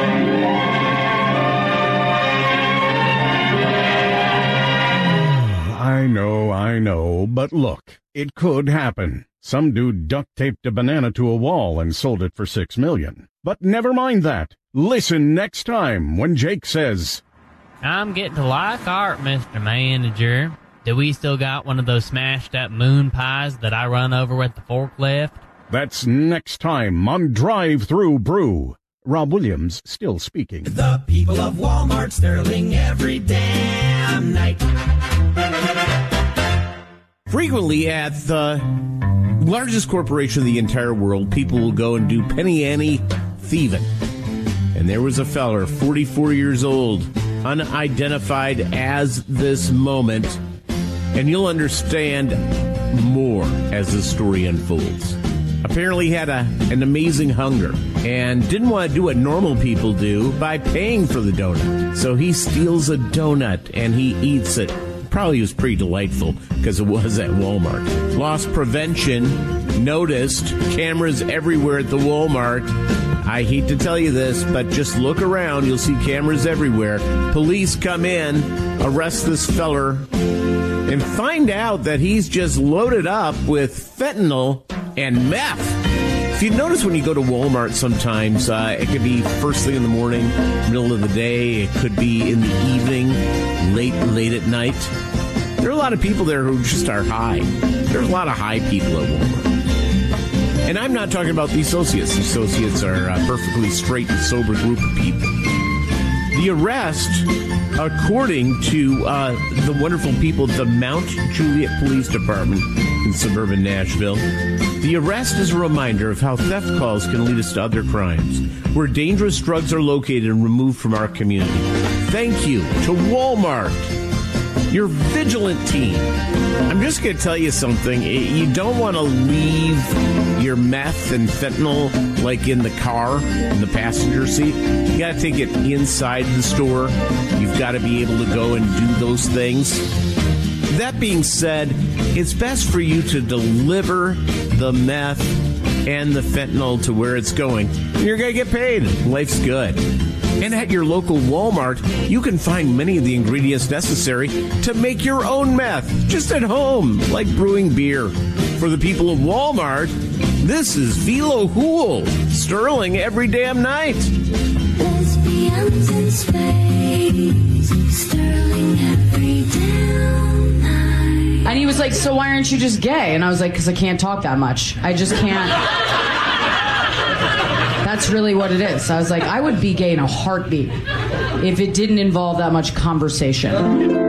[SPEAKER 8] I know, I know, but look, it could happen. Some dude duct-taped a banana to a wall and sold it for six million dollars. But never mind that. Listen next time when Jake says,
[SPEAKER 11] I'm getting to like art, Mister Manager. Do we still got one of those smashed-up moon pies that I run over with the forklift?
[SPEAKER 8] That's next time on Drive Through Brew. Rob Williams still speaking.
[SPEAKER 7] The people of Walmart Sterling every damn night.
[SPEAKER 6] Frequently at the largest corporation in the entire world, people will go and do penny ante thieving. And there was a feller, forty-four years old, unidentified as this moment. And you'll understand more as the story unfolds. Apparently had a, an amazing hunger and didn't want to do what normal people do by paying for the donut. So he steals a donut and he eats it. Probably was pretty delightful because it was at Walmart. Loss prevention noticed cameras everywhere at the Walmart. I hate to tell you this, but just look around. You'll see cameras everywhere. Police come in, arrest this feller, and find out that he's just loaded up with fentanyl and meth. If you notice when you go to Walmart sometimes, uh, it could be first thing in the morning, middle of the day, it could be in the evening, late, late at night. There are a lot of people there who just are high. There's a lot of high people at Walmart. And I'm not talking about the associates. The associates are a perfectly straight and sober group of people. The arrest, according to uh, the wonderful people at the Mount Juliet Police Department in suburban Nashville, the arrest is a reminder of how theft calls can lead us to other crimes, where dangerous drugs are located and removed from our community. Thank you to Walmart, your vigilant team. I'm just going to tell you something. You don't want to leave your meth and fentanyl like in the car, in the passenger seat. You got to take it inside the store. You've got to be able to go and do those things. That being said, it's best for you to deliver the meth and the fentanyl to where it's going. You're going to get paid. Life's good. And at your local Walmart, you can find many of the ingredients necessary to make your own meth, just at home, like brewing beer. For the people of Walmart, this is Velo Hool, Sterling every damn night.
[SPEAKER 10] Lesbians in space, Sterling every damn night.
[SPEAKER 12] And he was like, so why aren't you just gay? And I was like, because I can't talk that much. I just can't. That's really what it is. I was like, I would be gay in a heartbeat if it didn't involve that much conversation.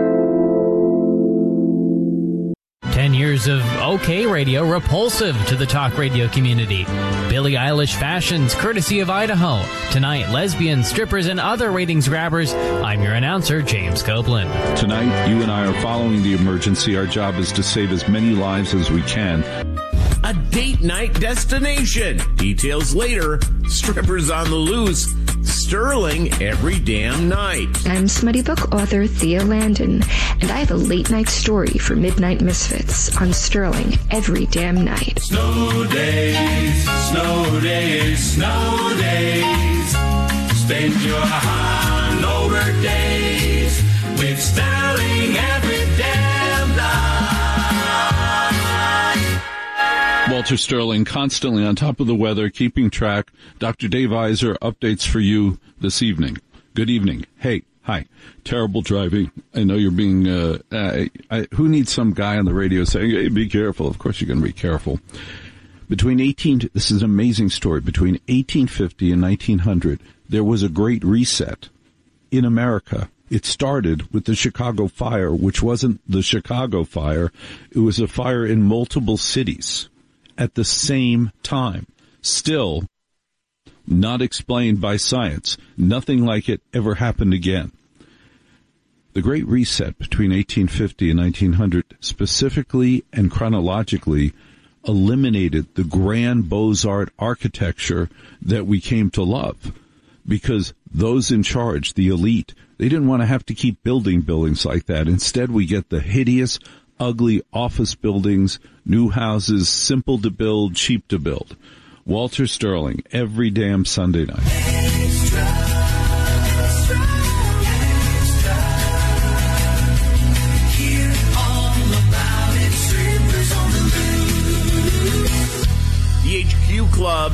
[SPEAKER 13] Ten years of OK radio repulsive to the talk radio community. Billie Eilish fashions, courtesy of Idaho. Tonight, lesbians, strippers, and other ratings grabbers. I'm your announcer, James Copeland.
[SPEAKER 2] Tonight, you and I are following the emergency. Our job is to save as many lives as we can.
[SPEAKER 6] A date night destination. Details later. Strippers on the loose. Sterling every damn night.
[SPEAKER 14] I'm smutty book author Thea Landon, and I have a late night story for Midnight Misfits on Sterling every damn night.
[SPEAKER 7] Snow days, snow days, snow days. Spend your Hanover days with Sterling every damn night.
[SPEAKER 2] Walter Sterling, constantly on top of the weather, keeping track. Doctor Dave Iser, updates for you this evening. Good evening. Hey, hi. Terrible driving. I know you're being, uh, uh, I, who needs some guy on the radio saying, hey, be careful? Of course you're going to be careful. Between eighteen, this is an amazing story. Between eighteen fifty and nineteen hundred, there was a great reset in America. It started with the Chicago fire, which wasn't the Chicago fire. It was a fire in multiple cities at the same time. Still not explained by science. Nothing like it ever happened again. The Great Reset between eighteen fifty and nineteen hundred specifically and chronologically eliminated the grand Beaux-Arts architecture that we came to love, because those in charge, the elite, they didn't want to have to keep building buildings like that. Instead, we get the hideous, ugly office buildings, new houses, simple to build, cheap to build. Walter Sterling, every damn Sunday night.
[SPEAKER 7] Extra, extra, extra. Hear all about it. Strippers on the loose.
[SPEAKER 6] The H Q Club,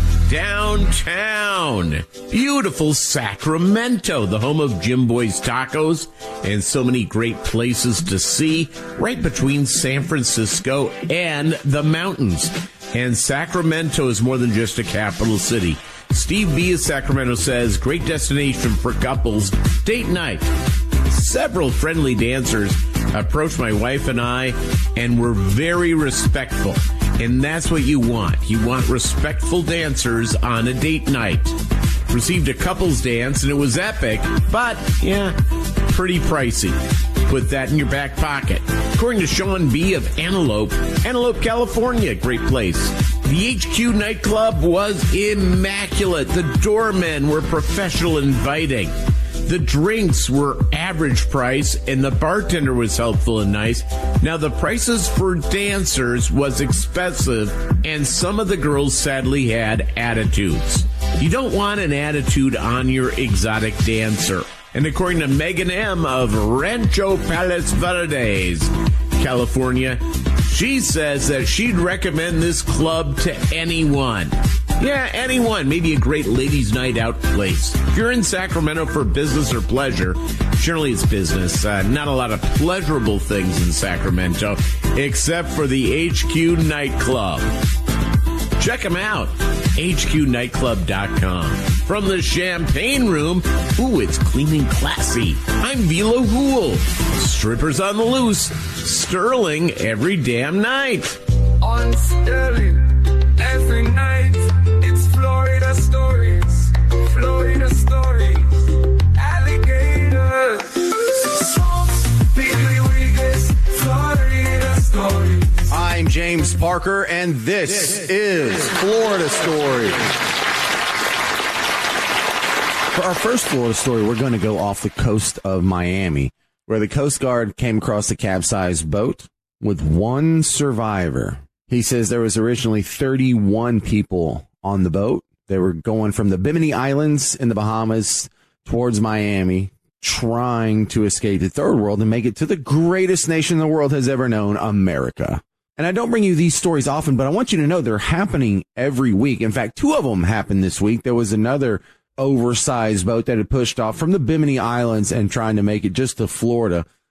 [SPEAKER 6] downtown. Beautiful Sacramento, the home of Jim Boy's Tacos, and so many great places to see, right between San Francisco and the mountains. And Sacramento is more than just a capital city. Steve B. of Sacramento says, great destination for couples, date night. Several friendly dancers approached my wife and I and were very respectful. And that's what you want. You want respectful dancers on a date night. Received a couples dance and it was epic, but yeah, pretty pricey. Put that in your back pocket. According to Sean B. of Antelope, Antelope, California, great place. The H Q nightclub was immaculate. The doormen were professional and inviting. The drinks were average price, and the bartender was helpful and nice. Now, the prices for dancers was expensive, and some of the girls sadly had attitudes. You don't want an attitude on your exotic dancer. And according to Megan M. of Rancho Palos Verdes, California, she says that she'd recommend this club to anyone. Yeah, anyone. Maybe a great ladies' night out place. If you're in Sacramento for business or pleasure, generally it's business. Uh, not a lot of pleasurable things in Sacramento, except for the H Q nightclub. Check them out. H Q nightclub dot com. From the Champagne Room, ooh, it's clean and classy. I'm Vila Hool. Strippers on the loose. Sterling every damn night.
[SPEAKER 7] On Sterling every night. It's Florida stories. Florida stories. Alligators. Swamps. Piggly Wiggles. Florida stories.
[SPEAKER 15] I'm James Parker, and this, this is Florida Story. For our first Florida story, we're going to go off the coast of Miami, where the Coast Guard came across a capsized boat with one survivor. He says there was originally thirty-one people on the boat. They were going from the Bimini Islands in the Bahamas towards Miami, trying to escape the third world and make it to the greatest nation the world has ever known, America. And I don't bring you these stories often, but I want you to know they're happening every week. In fact, two of them happened this week. There was another oversized boat that had pushed off from the Bimini Islands and trying to make it just to Florida.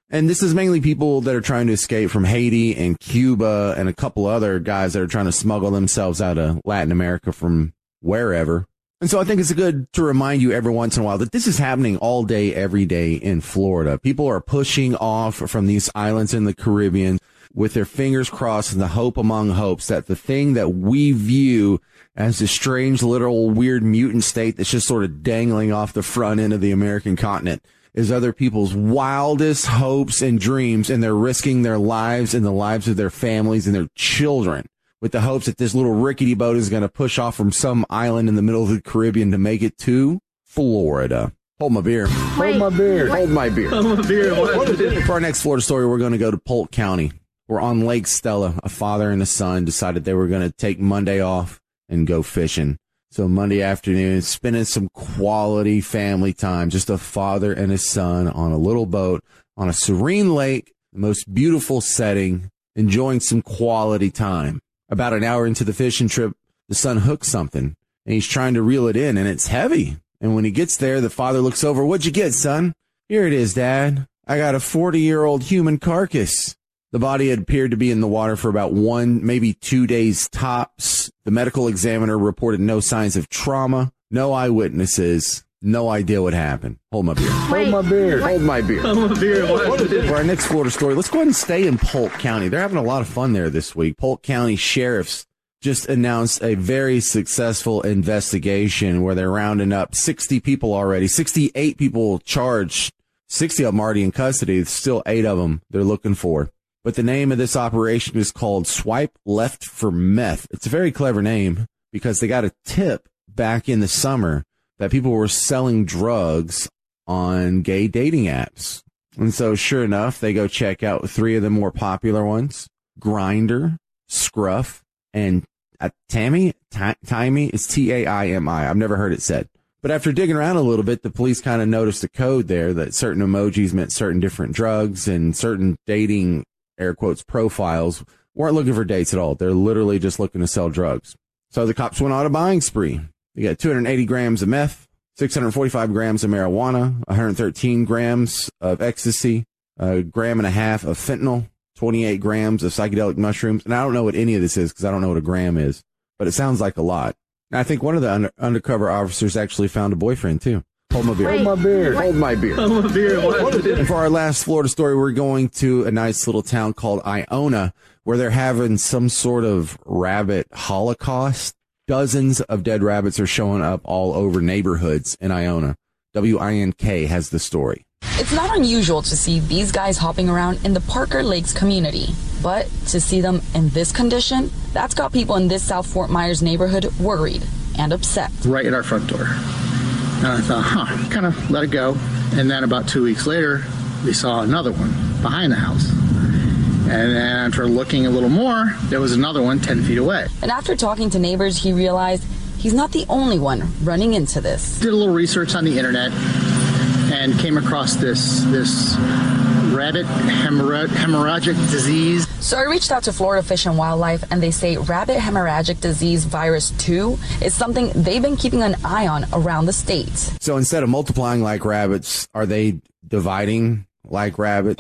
[SPEAKER 15] And this is mainly people that are trying to escape from Haiti and Cuba and a couple other guys that are trying to smuggle themselves out of Latin America from wherever. And so I think it's good to remind you every once in a while that this is happening all day, every day in Florida. People are pushing off from these islands in the Caribbean with their fingers crossed and the hope among hopes that the thing that we view as this strange little weird mutant state that's just sort of dangling off the front end of the American continent is other people's wildest hopes and dreams, and they're risking their lives and the lives of their families and their children with the hopes that this little rickety boat is going to push off from some island in the middle of the Caribbean to make it to Florida. Hold my beer.
[SPEAKER 16] Hold my beer.
[SPEAKER 15] Hold my beer.
[SPEAKER 16] Hold my beer. What is it?
[SPEAKER 15] For our next Florida story, we're going to go to Polk County. We're on Lake Stella. A father and a son decided they were going to take Monday off and go fishing. So Monday afternoon, spending some quality family time, just a father and his son on a little boat on a serene lake, the most beautiful setting, enjoying some quality time. About an hour into the fishing trip, the son hooks something, and he's trying to reel it in, and it's heavy. And when he gets there, the father looks over. What'd you get, son? Here it is, Dad. I got a forty-year-old human carcass. The body had appeared to be in the water for about one, maybe two days tops. The medical examiner reported no signs of trauma, no eyewitnesses, no idea what happened. Hold my beer.
[SPEAKER 16] Hold my beer.
[SPEAKER 15] Hold my beer.
[SPEAKER 16] Hold my beer. What is it?
[SPEAKER 15] For our next Florida story, let's go ahead and stay in Polk County. They're having a lot of fun there this week. Polk County sheriffs just announced a very successful investigation where they're rounding up sixty people already, sixty-eight people charged, sixty of them already in custody. There's still eight of them they're looking for. But the name of this operation is called Swipe Left for Meth. It's a very clever name because they got a tip back in the summer that people were selling drugs on gay dating apps. And so sure enough, they go check out three of the more popular ones, Grindr, Scruff, and uh, Tammy, Timey, it's T A I M I. I've never heard it said. But after digging around a little bit, the police kind of noticed a code there that certain emojis meant certain different drugs, and certain dating, air quotes, profiles weren't looking for dates at all. They're literally just looking to sell drugs. So the cops went on a buying spree. They got two hundred eighty grams of meth, six hundred forty-five grams of marijuana, one hundred thirteen grams of ecstasy, a gram and a half of fentanyl, twenty-eight grams of psychedelic mushrooms. And I don't know what any of this is because I don't know what a gram is, but it sounds like a lot. And I think one of the under- undercover officers actually found a boyfriend, too. Hold my beer.
[SPEAKER 16] Hold my beer.
[SPEAKER 15] Hold my beer.
[SPEAKER 16] Hold my beer. What is it?
[SPEAKER 15] And for our last Florida story, we're going to a nice little town called Iona, where they're having some sort of rabbit holocaust. Dozens of dead rabbits are showing up all over neighborhoods in Iona. W I N K has the story.
[SPEAKER 17] It's not unusual to see these guys hopping around in the Parker Lakes community, but to see them in this condition, that's got people in this South Fort Myers neighborhood worried and upset.
[SPEAKER 18] Right at our front door. And I thought, huh, kind of let it go. And then about two weeks later, we saw another one behind the house. And then after looking a little more, there was another one ten feet away.
[SPEAKER 17] And after talking to neighbors, he realized he's not the only one running into this.
[SPEAKER 18] Did a little research on the internet and came across this this rabbit hemorrhag- hemorrhagic disease.
[SPEAKER 17] So I reached out to Florida Fish and Wildlife, and they say rabbit hemorrhagic disease virus two is something they've been keeping an eye on around the state.
[SPEAKER 15] So instead of multiplying like rabbits, are they dividing like rabbits?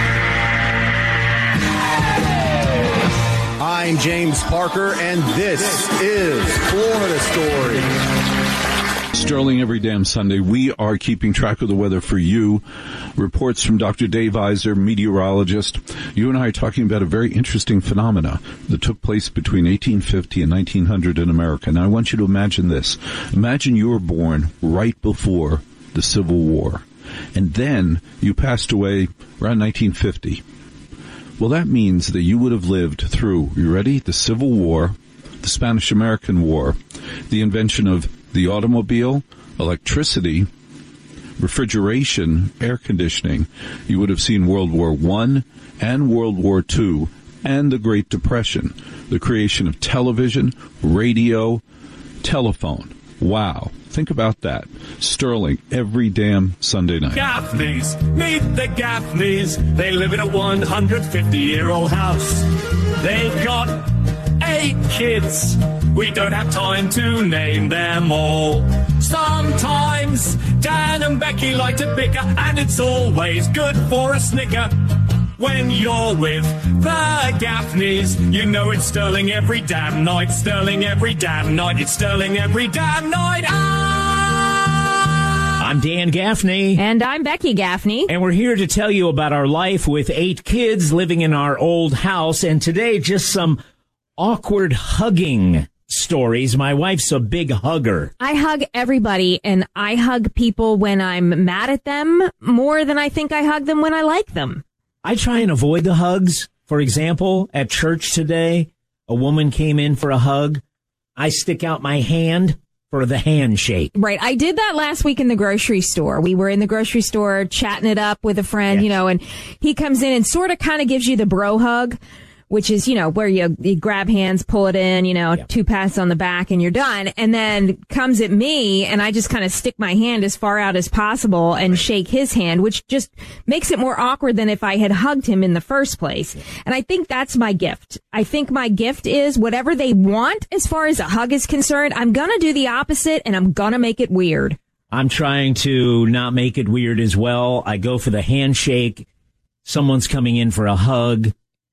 [SPEAKER 15] I'm James Parker, and this is Florida Story.
[SPEAKER 2] Sterling every damn Sunday. We are keeping track of the weather for you. Reports from Doctor Dave Iser, meteorologist. You and I are talking about a very interesting phenomena that took place between eighteen fifty and nineteen hundred in America. Now, I want you to imagine this. Imagine you were born right before the Civil War, and then you passed away around nineteen fifty. Well, that means that you would have lived through, you ready? The Civil War, the Spanish-American War, the invention of the automobile, electricity, refrigeration, air conditioning. You would have seen World War One and World War Two and the Great Depression, the creation of television, radio, telephone. Wow. Think about that. Sterling every damn Sunday night.
[SPEAKER 19] Gaffneys. Meet the Gaffneys. They live in a one hundred fifty-year-old house. They've got eight kids. We don't have time to name them all. Sometimes Dan and Becky like to bicker, and it's always good for a snicker. When you're with the Gaffneys, you know it's Sterling every damn night, Sterling every damn night, it's Sterling every damn night. Ah!
[SPEAKER 1] I'm Dan Gaffney.
[SPEAKER 3] And I'm Becky Gaffney.
[SPEAKER 1] And we're here to tell you about our life with eight kids living in our old house. And today, just some awkward hugging stories. My wife's a big hugger.
[SPEAKER 3] I hug everybody, and I hug people when I'm mad at them more than I think I hug them when I like them.
[SPEAKER 1] I try and avoid the hugs. For example, at church today, a woman came in for a hug. I stick out my hand for the handshake.
[SPEAKER 3] Right. I did that last week in the grocery store. We were in the grocery store chatting it up with a friend, yes. you know, and he comes in and sort of kind of gives you the bro hug, which is, you know, where you, you grab hands, pull it in, you know, yep. two pats on the back and you're done. And then comes at me and I just kind of stick my hand as far out as possible and right. shake his hand, which just makes it more awkward than if I had hugged him in the first place. Yeah. And I think that's my gift. I think my gift is whatever they want as far as a hug is concerned. I'm going to do the opposite and I'm going to make it weird.
[SPEAKER 1] I'm trying to not make it weird as well. I go for the handshake. Someone's coming in for a hug.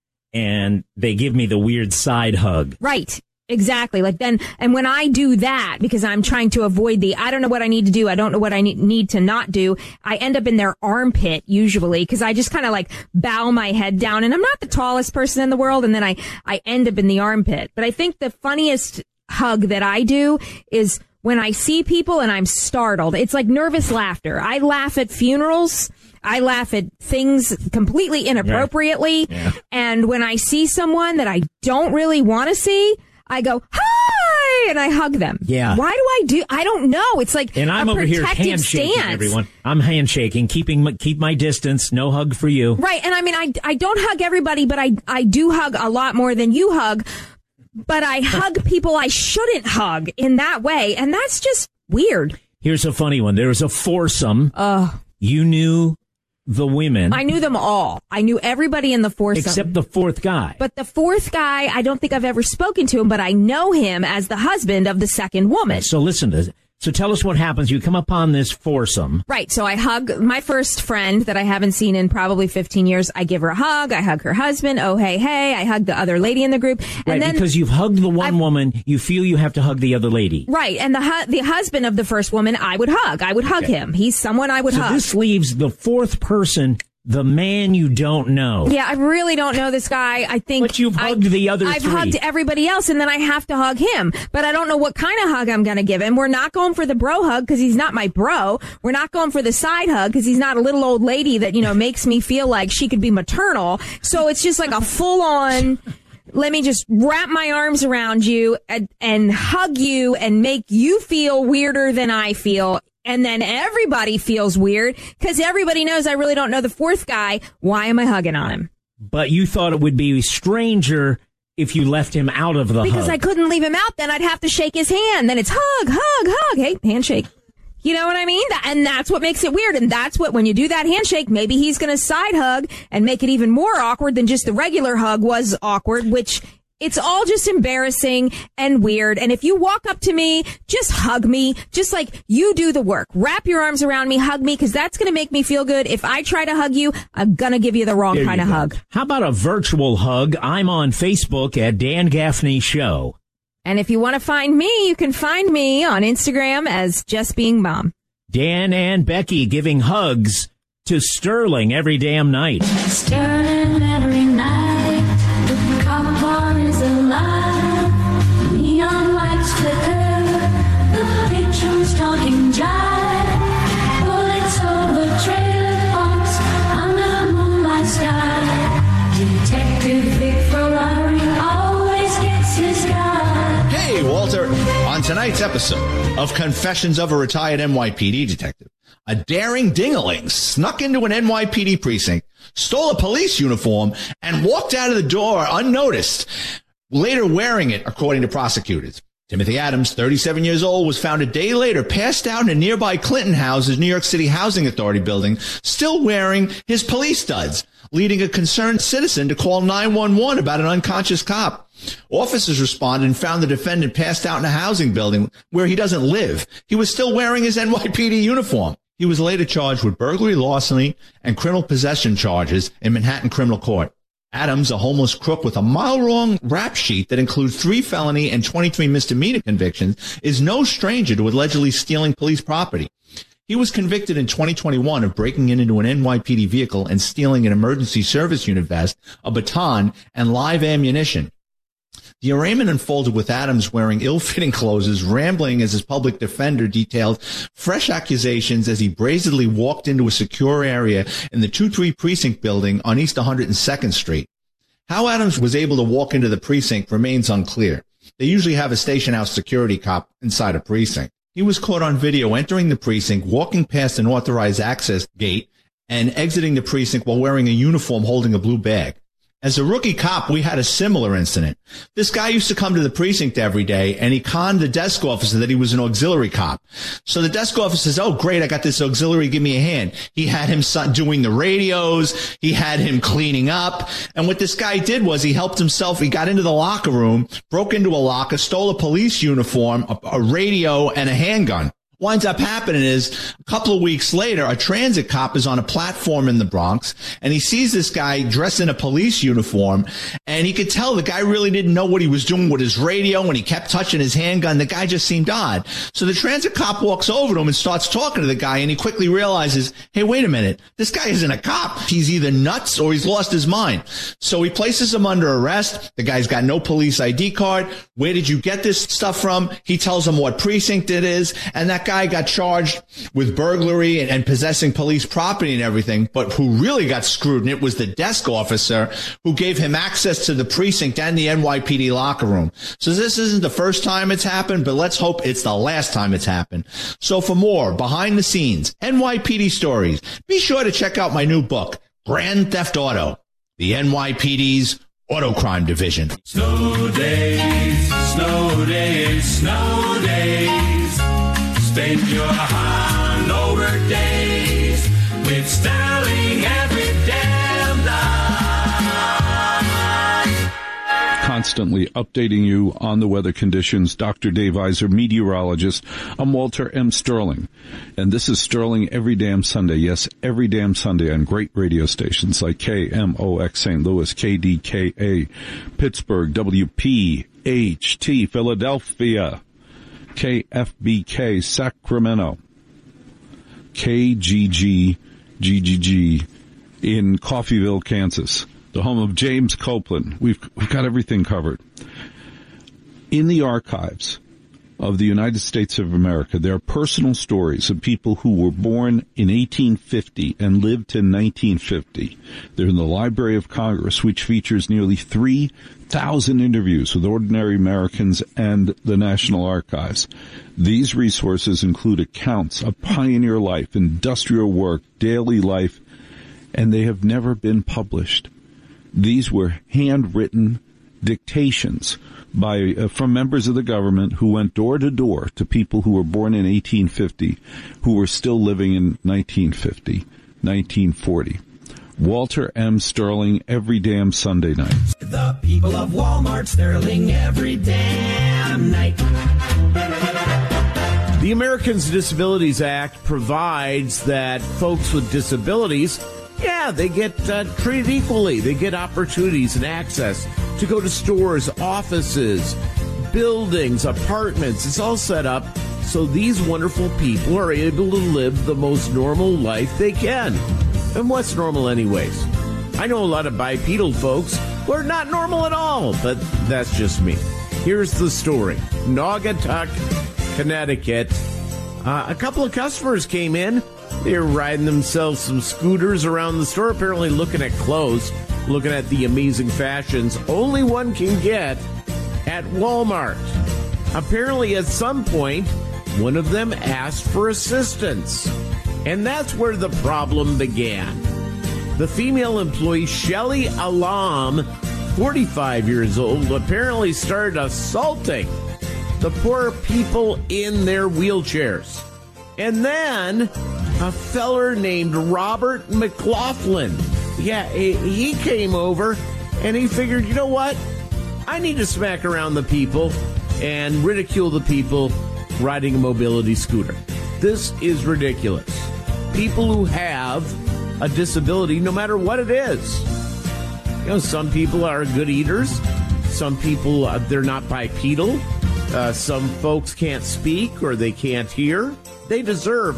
[SPEAKER 1] And they give me the weird side hug.
[SPEAKER 3] Right. Exactly. Like then, and when I do that, because I'm trying to avoid the, I don't know what I need to do. I don't know what I need, need to not do. I end up in their armpit usually because I just kind of like bow my head down and I'm not the tallest person in the world. And then I, I end up in the armpit. But I think the funniest hug that I do is when I see people and I'm startled. It's like nervous laughter. I laugh at funerals. I laugh at things completely inappropriately. Right. Yeah. And when I see someone that I don't really want to see, I go, hi, and I hug them.
[SPEAKER 1] Yeah.
[SPEAKER 3] Why do I do? I don't know. It's like
[SPEAKER 1] and I'm
[SPEAKER 3] a
[SPEAKER 1] over here
[SPEAKER 3] protective
[SPEAKER 1] handshaking
[SPEAKER 3] stance.
[SPEAKER 1] Everyone. I'm handshaking, keeping my, keep my distance. No hug for you.
[SPEAKER 3] Right. And I mean, I, I don't hug everybody, but I, I do hug a lot more than you hug. But I hug people I shouldn't hug in that way. And that's just weird.
[SPEAKER 1] Here's a funny one. There was a foursome.
[SPEAKER 3] Uh,
[SPEAKER 1] you knew the women.
[SPEAKER 3] I knew them all. I knew everybody in the foursome.
[SPEAKER 1] Except the fourth guy.
[SPEAKER 3] But the fourth guy, I don't think I've ever spoken to him, but I know him as the husband of the second woman.
[SPEAKER 1] So listen to this. So tell us what happens. You come upon this foursome.
[SPEAKER 3] Right. So I hug my first friend that I haven't seen in probably fifteen years. I give her a hug. I hug her husband. Oh, hey, hey. I hug the other lady in the group. And
[SPEAKER 1] right,
[SPEAKER 3] then
[SPEAKER 1] because you've hugged the one I've, woman, you feel you have to hug the other lady.
[SPEAKER 3] Right. And the hu- the husband of the first woman, I would hug. I would hug okay. him. He's someone I would
[SPEAKER 1] so
[SPEAKER 3] hug.
[SPEAKER 1] So this leaves the fourth person, the man you don't know.
[SPEAKER 3] Yeah, I really don't know this guy. I think.
[SPEAKER 1] But you've hugged
[SPEAKER 3] I,
[SPEAKER 1] the other
[SPEAKER 3] I've
[SPEAKER 1] three.
[SPEAKER 3] hugged everybody else, and then I have to hug him. But I don't know what kind of hug I'm going to give him. We're not going for the bro hug because he's not my bro. We're not going for the side hug because he's not a little old lady that, you know, makes me feel like she could be maternal. So it's just like a full on. Let me just wrap my arms around you and, and hug you and make you feel weirder than I feel. And then everybody feels weird because everybody knows I really don't know the fourth guy. Why am I hugging on him?
[SPEAKER 1] But you thought it would be stranger if you left him out of the
[SPEAKER 3] because
[SPEAKER 1] hug.
[SPEAKER 3] I couldn't leave him out. Then I'd have to shake his hand. Then it's hug, hug, hug. Hey, handshake. You know what I mean? And that's what makes it weird. And that's what, when you do that handshake, maybe he's going to side hug and make it even more awkward than just the regular hug was awkward, which it's all just embarrassing and weird. And if you walk up to me, just hug me. Just like you do the work. Wrap your arms around me, hug me, because that's going to make me feel good. If I try to hug you, I'm going to give you the wrong there kind of go. hug.
[SPEAKER 1] How about a virtual hug? I'm on Facebook at Dan Gaffney Show.
[SPEAKER 3] And if you want to find me, you can find me on Instagram as Just Being Mom.
[SPEAKER 1] Dan and Becky giving hugs to Sterling every damn night.
[SPEAKER 10] Sterling every night. The cop car is alive. Neon lights flicker. The patrons talking jive. Bullets over trailer parks under the moonlight sky. Detective Vic Ferrari always gets his guy.
[SPEAKER 5] Hey, Walter. On tonight's episode of Confessions of a Retired N Y P D Detective, a daring dingaling snuck into an N Y P D precinct, stole a police uniform, and walked out of the door unnoticed, later wearing it, according to prosecutors. Timothy Adams, thirty-seven years old, was found a day later passed out in a nearby Clinton House's New York City Housing Authority building, still wearing his police studs, leading a concerned citizen to call nine one one about an unconscious cop. Officers responded and found the defendant passed out in a housing building where he doesn't live. He was still wearing his N Y P D uniform. He was later charged with burglary, larceny, and criminal possession charges in Manhattan Criminal Court. Adams, a homeless crook with a mile-long rap sheet that includes three felony and twenty-three misdemeanor convictions, is no stranger to allegedly stealing police property. He was convicted in twenty twenty-one of breaking into an N Y P D vehicle and stealing an emergency service unit vest, a baton, and live ammunition. The arraignment unfolded with Adams wearing ill-fitting clothes, rambling as his public defender detailed fresh accusations as he brazenly walked into a secure area in the two three precinct building on East one hundred second Street. How Adams was able to walk into the precinct remains unclear. They usually have a station house security cop inside a precinct. He was caught on video entering the precinct, walking past an authorized access gate, and exiting the precinct while wearing a uniform holding a blue bag. As a rookie cop, we had a similar incident. This guy used to come to the precinct every day, and he conned the desk officer that he was an auxiliary cop. So the desk officer says, oh, great, I got this auxiliary, give me a hand. He had him doing the radios. He had him cleaning up. And what this guy did was he helped himself. He got into the locker room, broke into a locker, stole a police uniform, a, a radio, and a handgun. Winds up happening is a couple of weeks later, a transit cop is on a platform in the Bronx, and he sees this guy dressed in a police uniform, and he could tell the guy really didn't know what he was doing with his radio, and he kept touching his handgun. The guy just seemed odd. So the transit cop walks over to him and starts talking to the guy, and he quickly realizes, hey, wait a minute, this guy isn't a cop. He's either nuts or he's lost his mind. So he places him under arrest. The guy's got no police I D card. Where did you get this stuff from? He tells him what precinct it is, and that guy got charged with burglary and, and possessing police property and everything, but who really got screwed, and it was the desk officer who gave him access to the precinct and the N Y P D locker room. So this isn't the first time it's happened, but let's hope it's the last time it's happened. So for more behind the scenes N Y P D stories, be sure to check out my new book, Grand Theft Auto, the N Y P D's Auto Crime Division.
[SPEAKER 19] Snow days, snow days, snow days. Spend your Hanover days with Sterling every damn night.
[SPEAKER 2] Constantly updating you on the weather conditions. Doctor Dave Iser, meteorologist. I'm Walter M. Sterling. And this is Sterling every damn Sunday. Yes, every damn Sunday on great radio stations like K M O X Saint Louis, K D K A, Pittsburgh, W P H T, Philadelphia, K F B K, Sacramento, K G G G G G in Coffeyville, Kansas, the home of James Copeland. We've, we've got everything covered. In the archives of the United States of America, there are personal stories of people who were born in eighteen fifty and lived to nineteen fifty. They're in the Library of Congress, which features nearly three thousand interviews with ordinary Americans and the National Archives. These resources include accounts of pioneer life, industrial work, daily life, and they have never been published. These were handwritten dictations by uh, from members of the government who went door to door to people who were born in eighteen fifty, who were still living in nineteen fifty, nineteen forty. Walter M. Sterling every damn Sunday night.
[SPEAKER 7] The people of Walmart Sterling every damn night.
[SPEAKER 6] The Americans with Disabilities Act provides that folks with disabilities, yeah, they get uh, treated equally. They get opportunities and access to go to stores, offices, buildings, apartments. It's all set up so these wonderful people are able to live the most normal life they can. And what's normal anyways? I know a lot of bipedal folks who are not normal at all, but that's just me. Here's the story. Naugatuck, Connecticut. Uh, a couple of customers came in. They were riding themselves some scooters around the store, apparently looking at clothes, looking at the amazing fashions only one can get at Walmart. Apparently, at some point, one of them asked for assistance. And that's where the problem began. The female employee, Shelly Alam, forty-five years old, apparently started assaulting the poor people in their wheelchairs. And then a feller named Robert McLaughlin. Yeah, he, he came over and he figured, you know what? I need to smack around the people and ridicule the people riding a mobility scooter. This is ridiculous. People who have a disability, no matter what it is. You know, some people are good eaters. Some people, uh, they're not bipedal. Uh, some folks can't speak or they can't hear. They deserve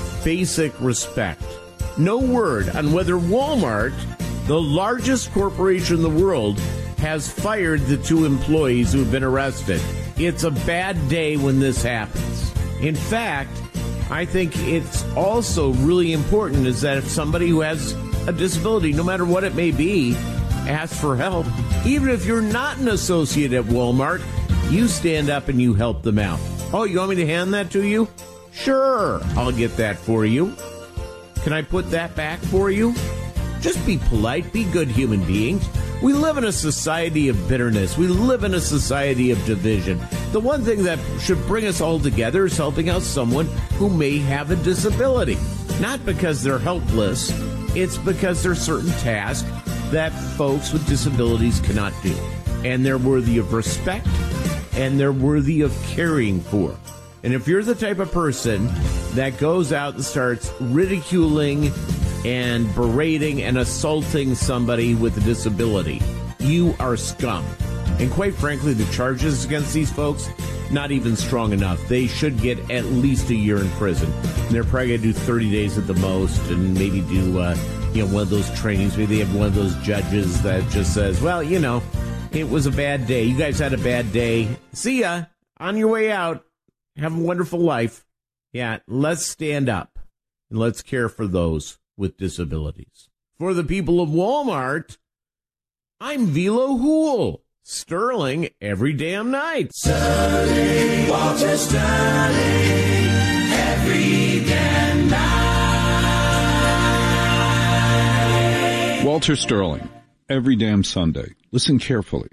[SPEAKER 6] basic respect. No word on whether Walmart, the largest corporation in the world, has fired the two employees who have been arrested. It's a bad day when this happens. In fact, I think it's also really important is that if somebody who has a disability, no matter what it may be, asks for help, even if you're not an associate at Walmart, you stand up and you help them out. Oh, you want me to hand that to you? Sure, I'll get that for you. Can I put that back for you? Just be polite, be good human beings. We live in a society of bitterness. We live in a society of division. The one thing that should bring us all together is helping out someone who may have a disability. Not because they're helpless, it's because there are certain tasks that folks with disabilities cannot do. And they're worthy of respect, and they're worthy of caring for. And if you're the type of person that goes out and starts ridiculing and berating and assaulting somebody with a disability, you are scum. And quite frankly, the charges against these folks, not even strong enough. They should get at least a year in prison. And they're probably going to do thirty days at the most and maybe do uh, you know, one of those trainings. Maybe they have one of those judges that just says, well, you know, it was a bad day. You guys had a bad day. See ya. On your way out. Have a wonderful life. Yeah, let's stand up and let's care for those with disabilities. For the people of Walmart, I'm Velo Hool, Sterling every damn night.
[SPEAKER 7] Sterling, Walter Sterling, every damn night.
[SPEAKER 2] Walter Sterling, every damn Sunday. Listen carefully.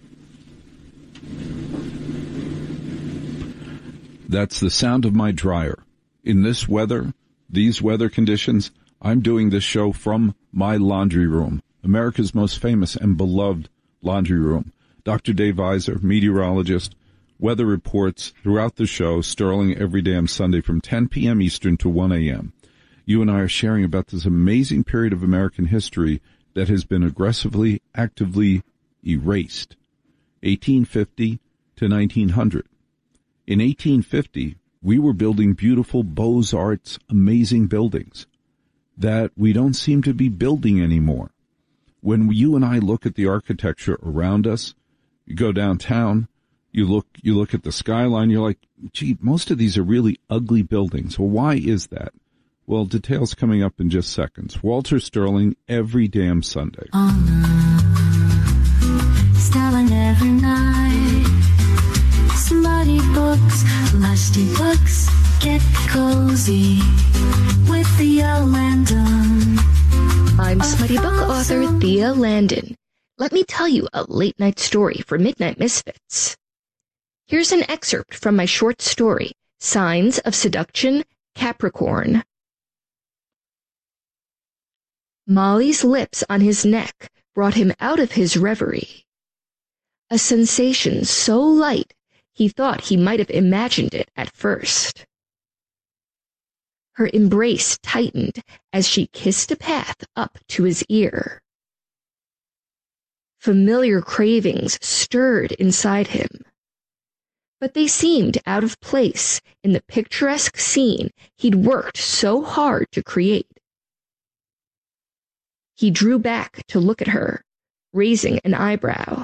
[SPEAKER 2] That's the sound of my dryer. In this weather, these weather conditions, I'm doing this show from my laundry room, America's most famous and beloved laundry room. Doctor Dave Weiser, meteorologist, weather reports throughout the show, Sterling every damn Sunday from ten p.m. Eastern to one a.m. You and I are sharing about this amazing period of American history that has been aggressively, actively erased. eighteen fifty to nineteen hundred. In eighteen fifty, we were building beautiful Beaux-Arts, amazing buildings that we don't seem to be building anymore. When you and I look at the architecture around us, you go downtown, you look you look at the skyline, you're like, gee, most of these are really ugly buildings. Well, why is that? Well, details coming up in just seconds. Walter Sterling, every damn Sunday.
[SPEAKER 7] Sterling every night. Smutty books, lusty books, get cozy with Thea Landon.
[SPEAKER 14] I'm Smutty Book author Thea Landon. Let me tell you a late-night story for Midnight Misfits. Here's an excerpt from my short story, Signs of Seduction, Capricorn. Molly's lips on his neck brought him out of his reverie. A sensation so light he thought he might have imagined it at first. Her embrace tightened as she kissed a path up to his ear. Familiar cravings stirred inside him, but they seemed out of place in the picturesque scene he'd worked so hard to create. He drew back to look at her, raising an eyebrow.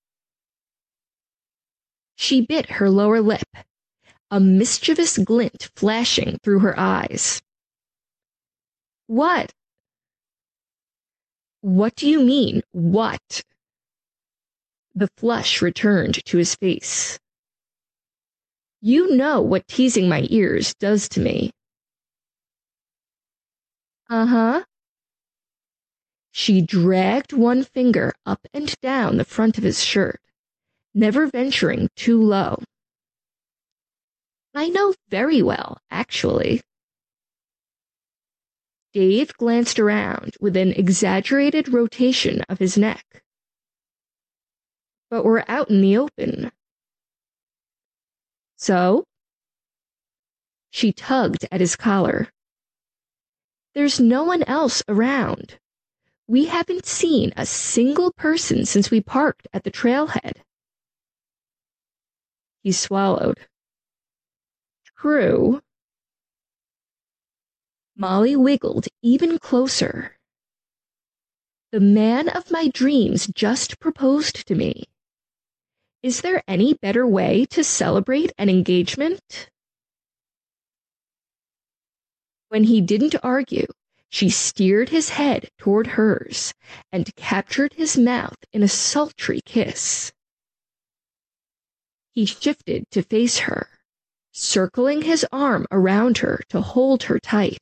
[SPEAKER 14] She bit her lower lip, a mischievous glint flashing through her eyes. What? What do you mean, what? The flush returned to his face. You know what teasing my ears does to me. Uh-huh. She dragged one finger up and down the front of his shirt, never venturing too low. I know very well, actually. Dave glanced around with an exaggerated rotation of his neck. But we're out in the open. So? She tugged at his collar. There's no one else around. We haven't seen a single person since we parked at the trailhead. He swallowed. True. Molly wiggled even closer. The man of my dreams just proposed to me. Is there any better way to celebrate an engagement? When he didn't argue, she steered his head toward hers and captured his mouth in a sultry kiss. He shifted to face her, circling his arm around her to hold her tight.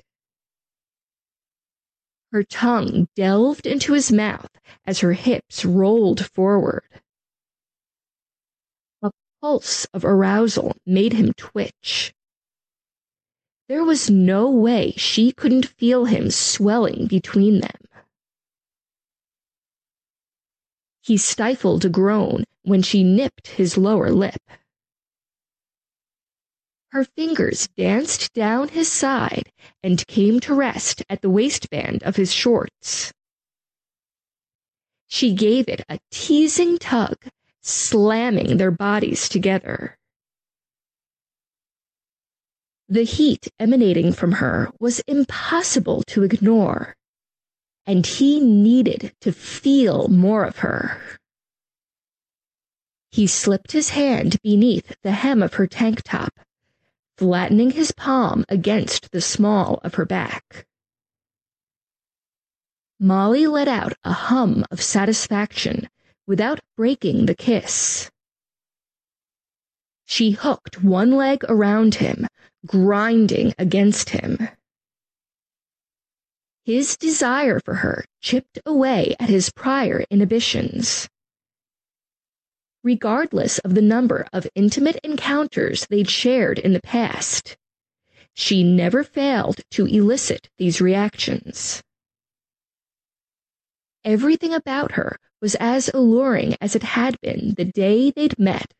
[SPEAKER 14] Her tongue delved into his mouth as her hips rolled forward. A pulse of arousal made him twitch. There was no way she couldn't feel him swelling between them. He stifled a groan when she nipped his lower lip. Her fingers danced down his side and came to rest at the waistband of his shorts. She gave it a teasing tug, slamming their bodies together. The heat emanating from her was impossible to ignore, and he needed to feel more of her. He slipped his hand beneath the hem of her tank top, flattening his palm against the small of her back. Molly let out a hum of satisfaction without breaking the kiss. She hooked one leg around him, grinding against him. His desire for her chipped away at his prior inhibitions. Regardless of the number of intimate encounters they'd shared in the past, she never failed to elicit these reactions. Everything about her was as alluring as it had been the day they'd met.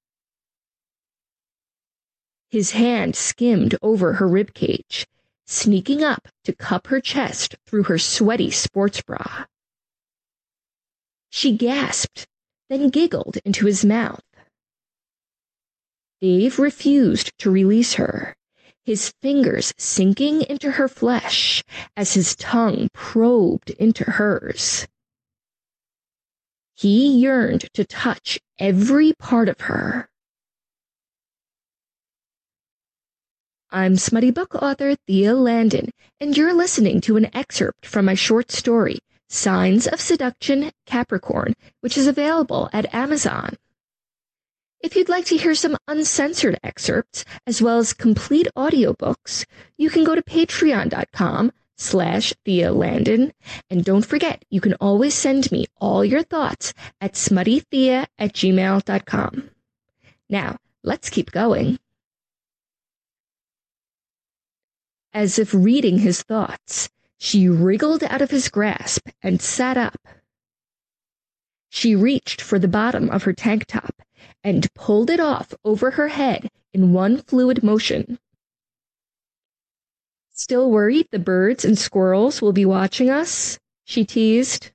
[SPEAKER 14] His hand skimmed over her ribcage, sneaking up to cup her chest through her sweaty sports bra. She gasped, then giggled into his mouth. Dave refused to release her, his fingers sinking into her flesh as his tongue probed into hers. He yearned to touch every part of her. I'm smutty book author Thea Landon, and you're listening to an excerpt from my short story, Signs of Seduction, Capricorn, which is available at Amazon. If you'd like to hear some uncensored excerpts, as well as complete audiobooks, you can go to patreon.com slash Thea Landon, and don't forget, you can always send me all your thoughts at smuttythea at gmail dot com. Now, let's keep going. As if reading his thoughts, she wriggled out of his grasp and sat up. She reached for the bottom of her tank top and pulled it off over her head in one fluid motion. Still worried the birds and squirrels will be watching us? She teased.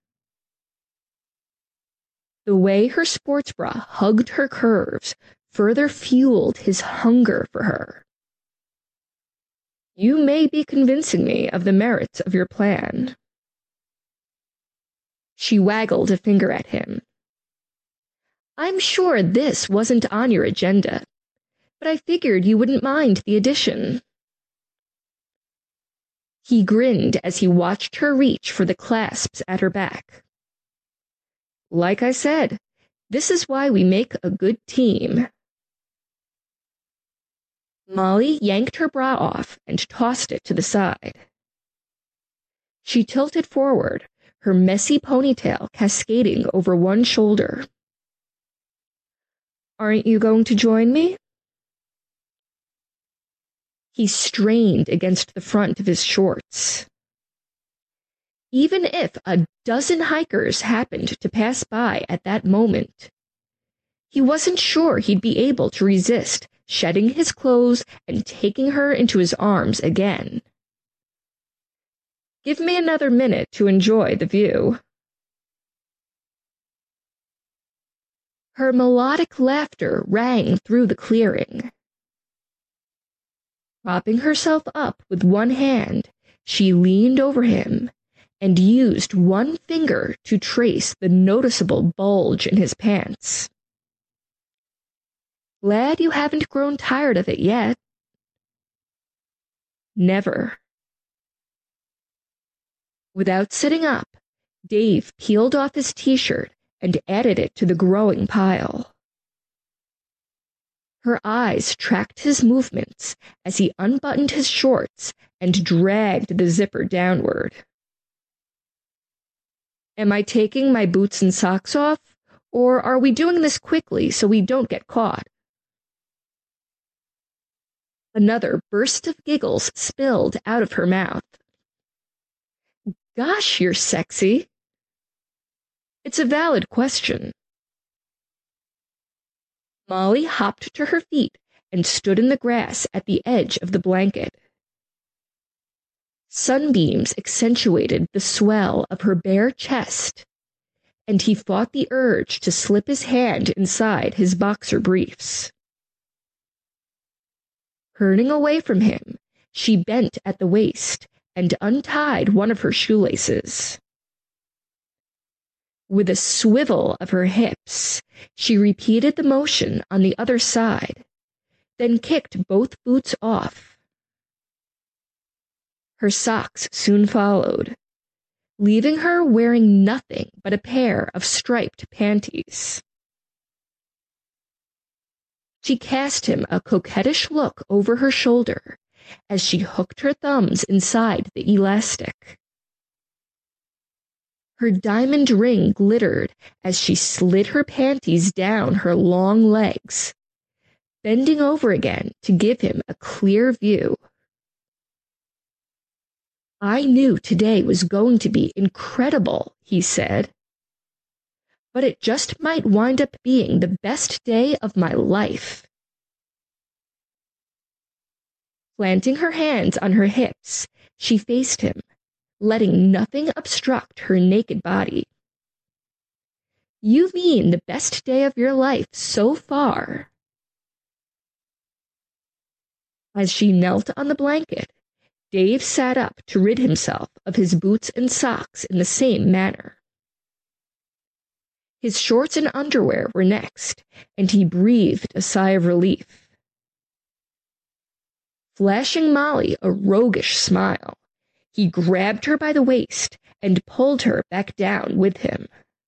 [SPEAKER 14] The way her sports bra hugged her curves further fueled his hunger for her. You may be convincing me of the merits of your plan. She waggled a finger at him. I'm sure this wasn't on your agenda, but I figured you wouldn't mind the addition. He grinned as he watched her reach for the clasps at her back. Like I said, this is why we make a good team. Molly yanked her bra off and tossed it to the side. She tilted forward, her messy ponytail cascading over one shoulder. Aren't you going to join me? He strained against the front of his shorts. Even if a dozen hikers happened to pass by at that moment, he wasn't sure he'd be able to resist shedding his clothes and taking her into his arms again. Give me another minute to enjoy the view. Her melodic laughter rang through the clearing. Propping herself up with one hand, she leaned over him and used one finger to trace the noticeable bulge in his pants. Glad you haven't grown tired of it yet. Never. Without sitting up, Dave peeled off his t-shirt and added it to the growing pile. Her eyes tracked his movements as he unbuttoned his shorts and dragged the zipper downward. Am I taking my boots and socks off, or are we doing this quickly so we don't get caught? Another burst of giggles spilled out of her mouth. Gosh, you're sexy. It's a valid question. Molly hopped to her feet and stood in the grass at the edge of the blanket. Sunbeams accentuated the swell of her bare chest, and he fought the urge to slip his hand inside his boxer briefs. Turning away from him, she bent at the waist and untied one of her shoelaces. With a swivel of her hips, she repeated the motion on the other side, then kicked both boots off. Her socks soon followed, leaving her wearing nothing but a pair of striped panties. She cast him a coquettish look over her shoulder as she hooked her thumbs inside the elastic. Her diamond ring glittered as she slid her panties down her long legs, bending over again to give him a clear view. I knew today was going to be incredible, he said, but it just might wind up being the best day of my life. Planting her hands on her hips, she faced him, letting nothing obstruct her naked body. You mean the best day of your life so far? As she knelt on the blanket, Dave sat up to rid himself of his boots and socks in the same manner. His shorts and underwear were next, and he breathed a sigh of relief. Flashing Molly a roguish smile, he grabbed her by the waist and pulled her back down with him.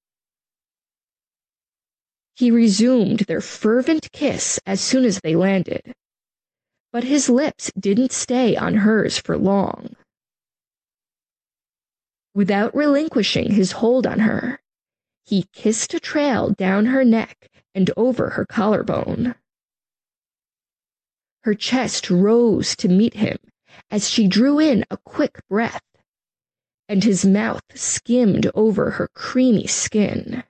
[SPEAKER 14] He resumed their fervent kiss as soon as they landed, but his lips didn't stay on hers for long. Without relinquishing his hold on her, he kissed a trail down her neck and over her collarbone. Her chest rose to meet him as she drew in a quick breath, and his mouth skimmed over her creamy skin.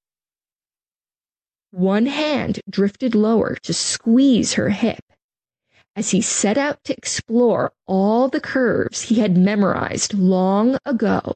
[SPEAKER 14] One hand drifted lower to squeeze her hip as he set out to explore all the curves he had memorized long ago.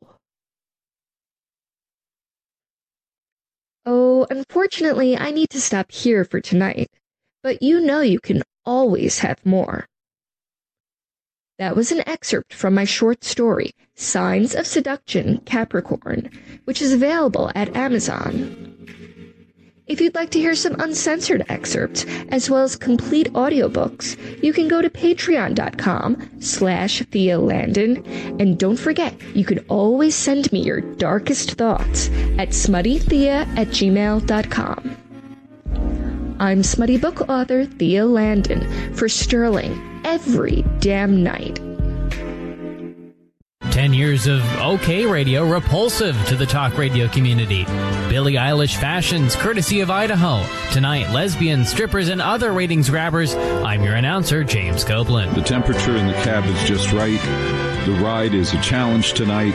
[SPEAKER 14] Oh, unfortunately, I need to stop here for tonight, but you know you can always have more. That was an excerpt from my short story, Signs of Seduction, Capricorn, which is available at Amazon. If you'd like to hear some uncensored excerpts, as well as complete audiobooks, you can go to patreon.com slash Thea Landon, and don't forget, you can always send me your darkest thoughts at smuttythea at gmail dot com. I'm smutty book author Thea Landon for Sterling every damn night.
[SPEAKER 13] Ten years years of OK radio repulsive to the talk radio community. Billie Eilish fashions, courtesy of Idaho. Tonight, lesbians, strippers, and other ratings grabbers. I'm your announcer, James Copeland.
[SPEAKER 2] The temperature in the cab is just right. The ride is a challenge tonight.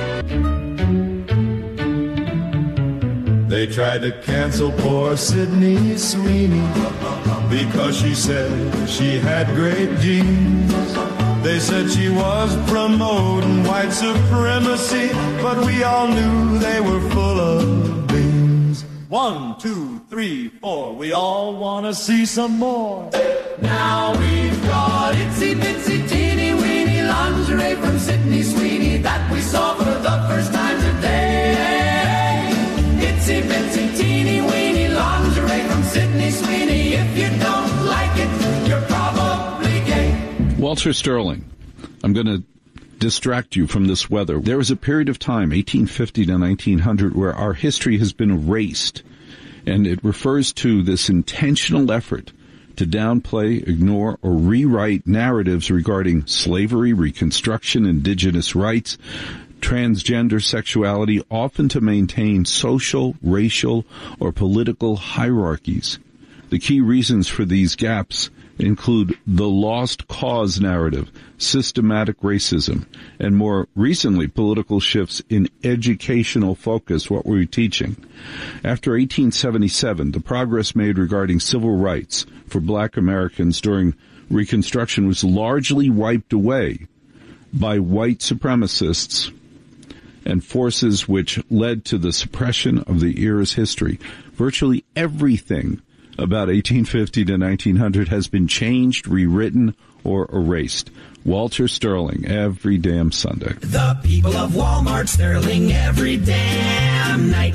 [SPEAKER 4] They tried to cancel poor Sydney Sweeney because she said she had great genes. They said she was promoting white supremacy, but we all knew they were full of beans. One, two, three, four, we all want to see some more.
[SPEAKER 7] Now we've got itsy bitsy teeny weeny lingerie from Sydney Sweeney that we saw for the first time today. Itsy bitsy teeny weeny lingerie from Sydney Sweeney. If you don't like it, you're probably gay.
[SPEAKER 2] Walter Sterling, I'm going to distract you from this weather. There was a period of time, eighteen fifty to nineteen hundred, where our history has been erased, and it refers to this intentional effort to downplay, ignore, or rewrite narratives regarding slavery, Reconstruction, indigenous rights, transgender sexuality, often to maintain social, racial, or political hierarchies. The key reasons for these gaps include the lost cause narrative, systematic racism, and more recently, political shifts in educational focus, what were we teaching. After eighteen seventy-seven, the progress made regarding civil rights for black Americans during Reconstruction was largely wiped away by white supremacists and forces which led to the suppression of the era's history. Virtually everything about eighteen fifty to nineteen hundred has been changed, rewritten, or erased. Walter Sterling, every damn Sunday.
[SPEAKER 7] The people of Walmart Sterling every damn night.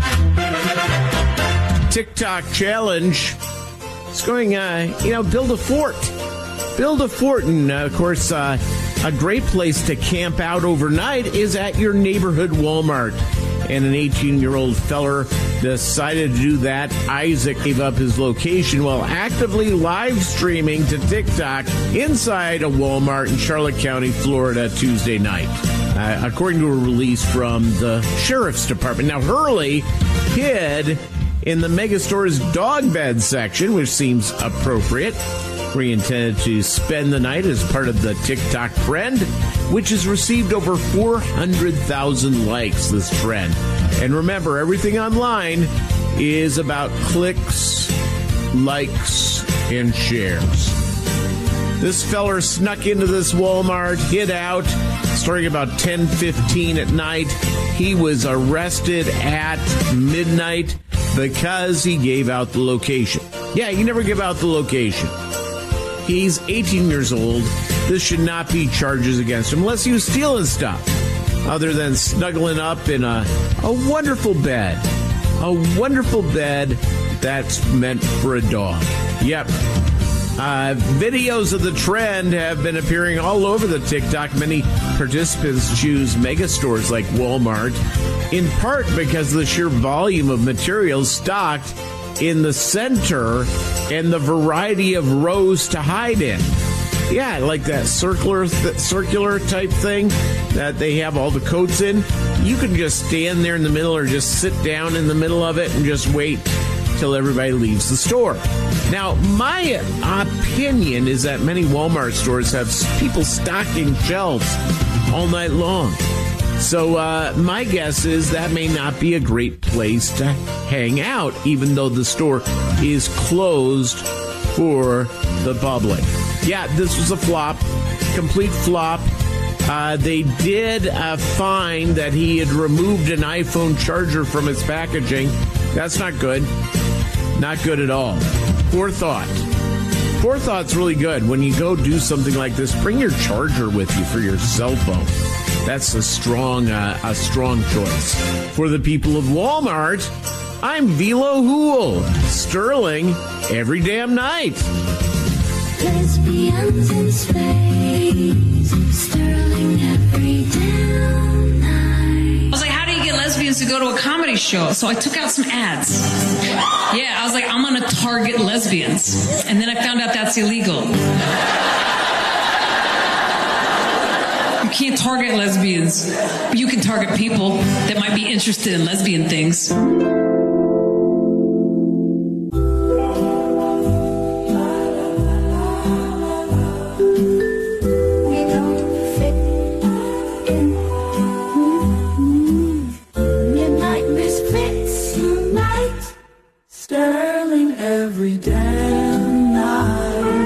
[SPEAKER 6] TikTok challenge. It's going, uh, you know, build a fort. Build a fort. And, uh, of course, uh, a great place to camp out overnight is at your neighborhood Walmart. And an eighteen-year-old feller decided to do that. Isaac gave up his location while actively live streaming to TikTok inside a Walmart in Charlotte County, Florida, Tuesday night, uh, according to a release from the Sheriff's Department. Now, Hurley hid in the Megastore's dog bed section, which seems appropriate, where he intended to spend the night as part of the TikTok trend, which has received over four hundred thousand likes, this trend. And remember, everything online is about clicks, likes, and shares. This feller snuck into this Walmart, hid out, starting about ten fifteen at night. He was arrested at midnight because he gave out the location. Yeah, you never give out the location. He's eighteen years old. This should not be charges against him unless he was stealing stuff, other than snuggling up in a, a wonderful bed. A wonderful bed that's meant for a dog. Yep. Uh, videos of the trend have been appearing all over the TikTok. Many participants choose megastores like Walmart, in part because of the sheer volume of materials stocked in the center and the variety of rows to hide in. Yeah, like that circular th- circular type thing that they have all the coats in. You can just stand there in the middle or just sit down in the middle of it and just wait till everybody leaves the store. Now, my opinion is that many Walmart stores have people stocking shelves all night long. So uh, my guess is that may not be a great place to hang out, even though the store is closed for the public. Yeah, this was a flop, complete flop. Uh, they did uh, find that he had removed an iPhone charger from its packaging. That's not good. Not good at all. Poor thought. Poor thought's really good. When you go do something like this, bring your charger with you for your cell phone. That's a strong, uh, a strong choice. For the people of Walmart, I'm Velo Hool. Sterling every damn night.
[SPEAKER 10] Lesbians in space, Sterling every damn night.
[SPEAKER 20] I was like, how do you get lesbians to go to a comedy show? So I took out some ads. Yeah, I was like, I'm going to target lesbians. And then I found out that's illegal. You can't target lesbians, but you can target people that might be interested in lesbian things.
[SPEAKER 7] Sterling every damn night.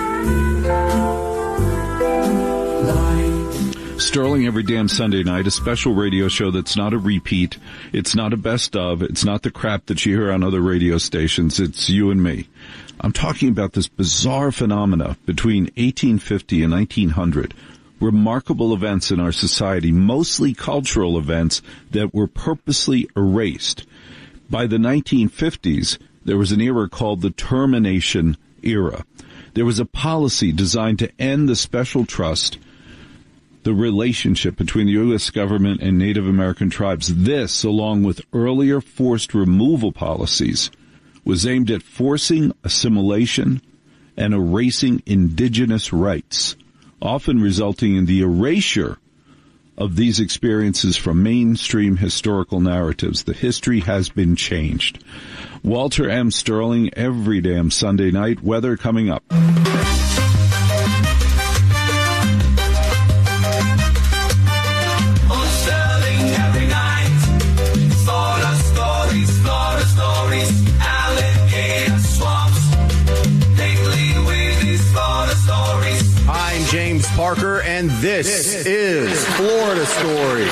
[SPEAKER 2] Sterling every damn Sunday night, a special radio show that's not a repeat. It's not a best of. It's not the crap that you hear on other radio stations. It's you and me. I'm talking about this bizarre phenomena between eighteen fifty and nineteen hundred. Remarkable events in our society, mostly cultural events that were purposely erased. By the nineteen fifties, there was an era called the Termination Era. There was a policy designed to end the special trust, the relationship between the U S government and Native American tribes. This, along with earlier forced removal policies, was aimed at forcing assimilation and erasing indigenous rights, often resulting in the erasure of these experiences from mainstream historical narratives. The history has been changed. Walter M. Sterling, every damn Sunday night. Weather coming up.
[SPEAKER 15] I'm James Parker, and this, this is Florida Story.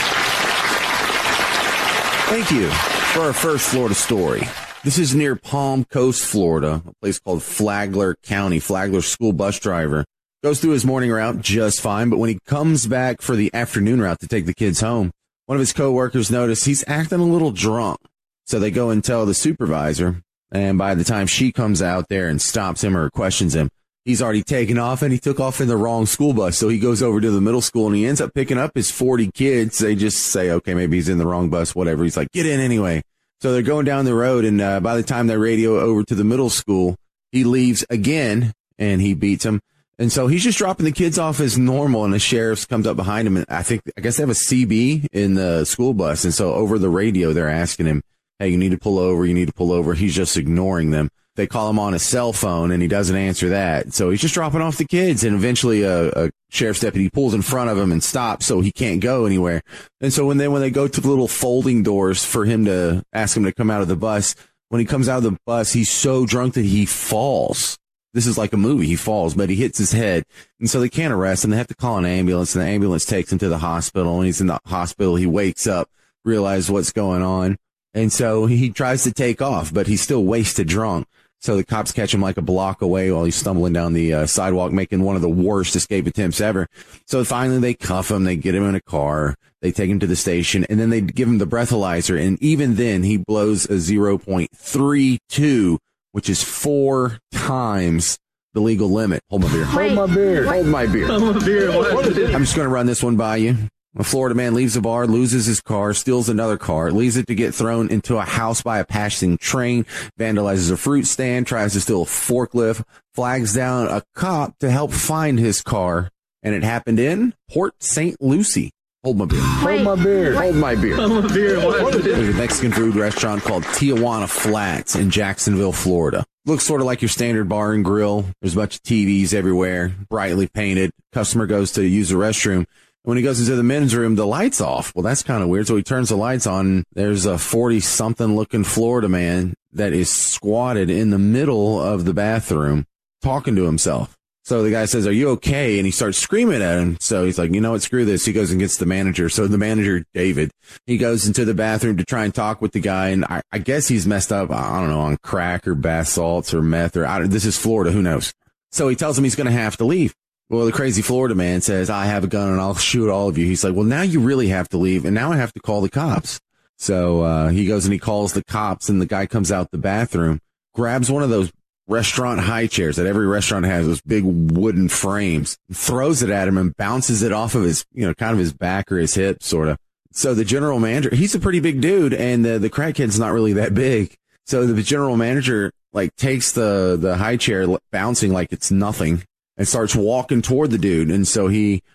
[SPEAKER 15] Thank you for our first Florida story. This is near Palm Coast, Florida, a place called Flagler County. Flagler school bus driver goes through his morning route just fine, but when he comes back for the afternoon route to take the kids home, one of his coworkers noticed he's acting a little drunk. So they go and tell the supervisor, and by the time she comes out there and stops him or questions him, he's already taken off, and he took off in the wrong school bus. So he goes over to the middle school, and he ends up picking up his forty kids. They just say, okay, maybe he's in the wrong bus, whatever. He's like, get in anyway. So they're going down the road, and uh, by the time they radio over to the middle school, he leaves again, and he beats him. And so he's just dropping the kids off as normal, and the sheriff comes up behind him, and I think, I guess they have a C B in the school bus. And so over the radio, they're asking him, hey, you need to pull over, you need to pull over. He's just ignoring them. They call him on his cell phone, and he doesn't answer that. So he's just dropping off the kids, and eventually a, a sheriff's deputy pulls in front of him and stops so he can't go anywhere. And so when they when they go to the little folding doors for him to ask him to come out of the bus, when he comes out of the bus, he's so drunk that he falls. This is like a movie. He falls, but he hits his head. And so they can't arrest him. They have to call an ambulance, and the ambulance takes him to the hospital. And he's in the hospital. He wakes up, realizes what's going on. And so he tries to take off, but he's still wasted drunk. So the cops catch him like a block away while he's stumbling down the uh, sidewalk, making one of the worst escape attempts ever. So finally they cuff him. They get him in a car. They take him to the station, and then they give him the breathalyzer. And even then he blows a zero point three two, which is four times the legal limit. Hold my beer.
[SPEAKER 16] Hold my beer.
[SPEAKER 15] Hold my beer.
[SPEAKER 16] Hold my beer. What is it?
[SPEAKER 15] I'm just going to run this one by you. A Florida man leaves a bar, loses his car, steals another car, leaves it to get thrown into a house by a passing train, vandalizes a fruit stand, tries to steal a forklift, flags down a cop to help find his car, and it happened in Port Saint Lucie. Hold my beer.
[SPEAKER 16] Hold my beer.
[SPEAKER 15] Hold my beer.
[SPEAKER 16] Hold my beer. What is it?
[SPEAKER 15] There's a Mexican food restaurant called Tijuana Flats in Jacksonville, Florida. Looks sort of like your standard bar and grill. There's a bunch of T Vs everywhere, brightly painted. Customer goes to use the restroom. When he goes into the men's room, the light's off. Well, that's kind of weird. So he turns the lights on. There's a forty-something looking Florida man that is squatted in the middle of the bathroom talking to himself. So the guy says, are you okay? And he starts screaming at him. So he's like, you know what, screw this. He goes and gets the manager. So the manager, David, he goes into the bathroom to try and talk with the guy. And I, I guess he's messed up, I don't know, on crack or bath salts or meth or I don't, this is Florida. Who knows? So he tells him he's going to have to leave. Well, the crazy Florida man says, I have a gun and I'll shoot all of you. He's like, well, now you really have to leave. And now I have to call the cops. So uh, he goes and he calls the cops, and the guy comes out the bathroom, grabs one of those restaurant high chairs that every restaurant has, those big wooden frames, throws it at him and bounces it off of his, you know, kind of his back or his hip, sort of. So the general manager, he's a pretty big dude, and the, the crackhead's not really that big. So the general manager, like, takes the, the high chair bouncing like it's nothing and starts walking toward the dude. And so he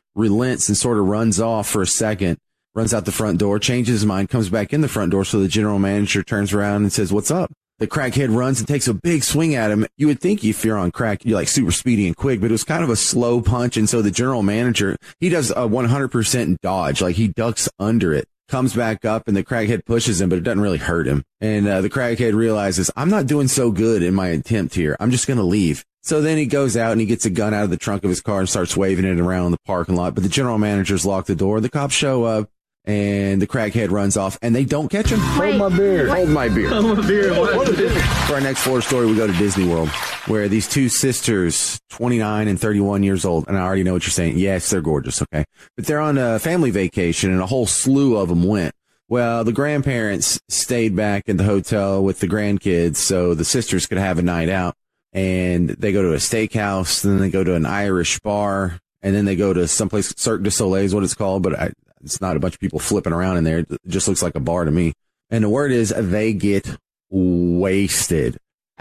[SPEAKER 15] relents and sort of runs off for a second, runs out the front door, changes his mind, comes back in the front door. So the general manager turns around and says, "What's up?" The crackhead runs and takes a big swing at him. You would think if you're on crack, you're like super speedy and quick, but it was kind of a slow punch. And so the general manager, he does a one hundred percent dodge, like he ducks under it, comes back up, and the crackhead pushes him, but it doesn't really hurt him. And uh, the crackhead realizes, I'm not doing so good in my attempt here. I'm just going to leave. So then he goes out and he gets a gun out of the trunk of his car and starts waving it around in the parking lot. But the general manager's locked the door. The cops show up and the crackhead runs off and they don't catch him.
[SPEAKER 16] Hold my beer.
[SPEAKER 15] Hold my beer.
[SPEAKER 16] Hold my beer. What is it?
[SPEAKER 15] For our next Florida story, we go to Disney World, where these two sisters, twenty-nine and thirty-one years old, and I already know what you're saying. Yes, they're gorgeous, okay? But they're on a family vacation and a whole slew of them went. Well, the grandparents stayed back at the hotel with the grandkids so the sisters could have a night out. And they go to a steakhouse, then they go to an Irish bar, and then they go to someplace, Cirque du Soleil is what it's called, but I, it's not a bunch of people flipping around in there. It just looks like a bar to me. And the word is they get wasted.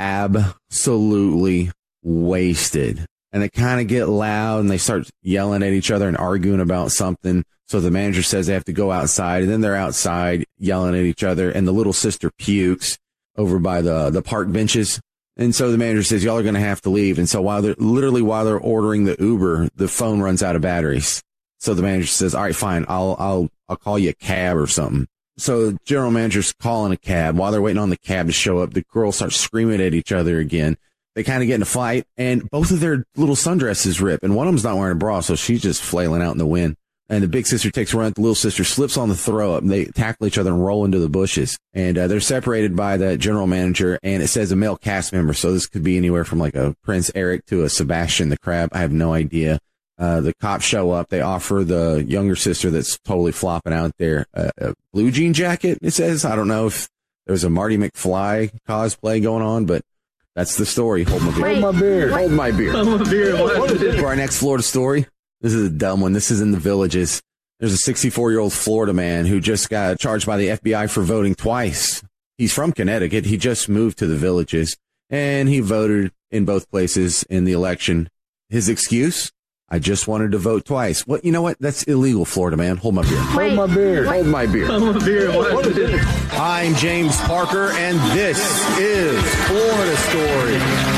[SPEAKER 15] Absolutely wasted. And they kind of get loud and they start yelling at each other and arguing about something. So the manager says they have to go outside, and then they're outside yelling at each other, and the little sister pukes over by the, the park benches. And so the manager says, y'all are going to have to leave. And so while they're literally while they're ordering the Uber, the phone runs out of batteries. So the manager says, all right, fine. I'll, I'll, I'll call you a cab or something. So the general manager's calling a cab. While they're waiting on the cab to show up, the girls start screaming at each other again. They kind of get in a fight, and both of their little sundresses rip. And one of them's not wearing a bra, so she's just flailing out in the wind. And the big sister takes a run. The little sister slips on the throw up, and they tackle each other and roll into the bushes. And uh, they're separated by the general manager, and it says a male cast member. So this could be anywhere from like a Prince Eric to a Sebastian the Crab. I have no idea. Uh, the cops show up. They offer the younger sister that's totally flopping out there a, a blue jean jacket, it says. I don't know if there's a Marty McFly cosplay going on, but that's the story. Hold my beer.
[SPEAKER 16] Hold my beer.
[SPEAKER 15] Hold my beer.
[SPEAKER 16] Hold my beer. What is it?
[SPEAKER 15] For our next Florida story, this is a dumb one. This is in the Villages. There's a sixty-four-year-old Florida man who just got charged by the F B I for voting twice. He's from Connecticut. He just moved to the Villages, and he voted in both places in the election. His excuse? I just wanted to vote twice. Well, you know what? That's illegal, Florida man. Hold my beer.
[SPEAKER 16] Hold my beer.
[SPEAKER 15] Hold my beer.
[SPEAKER 16] Hold my beer. What is it?
[SPEAKER 15] I'm James Parker, and this is Florida Story.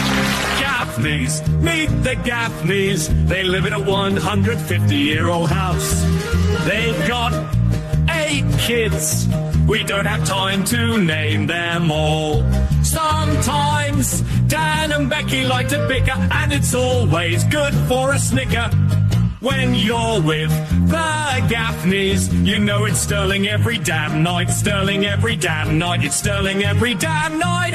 [SPEAKER 19] Gaffneys, meet the Gaffneys. They live in a one hundred fifty year old house. They've got eight kids. We don't have time to name them all. Sometimes Dan and Becky like to bicker, and it's always good for a snicker. When you're with the Gaffneys, you know it's sterling every damn night. Sterling every damn night. It's sterling every damn night.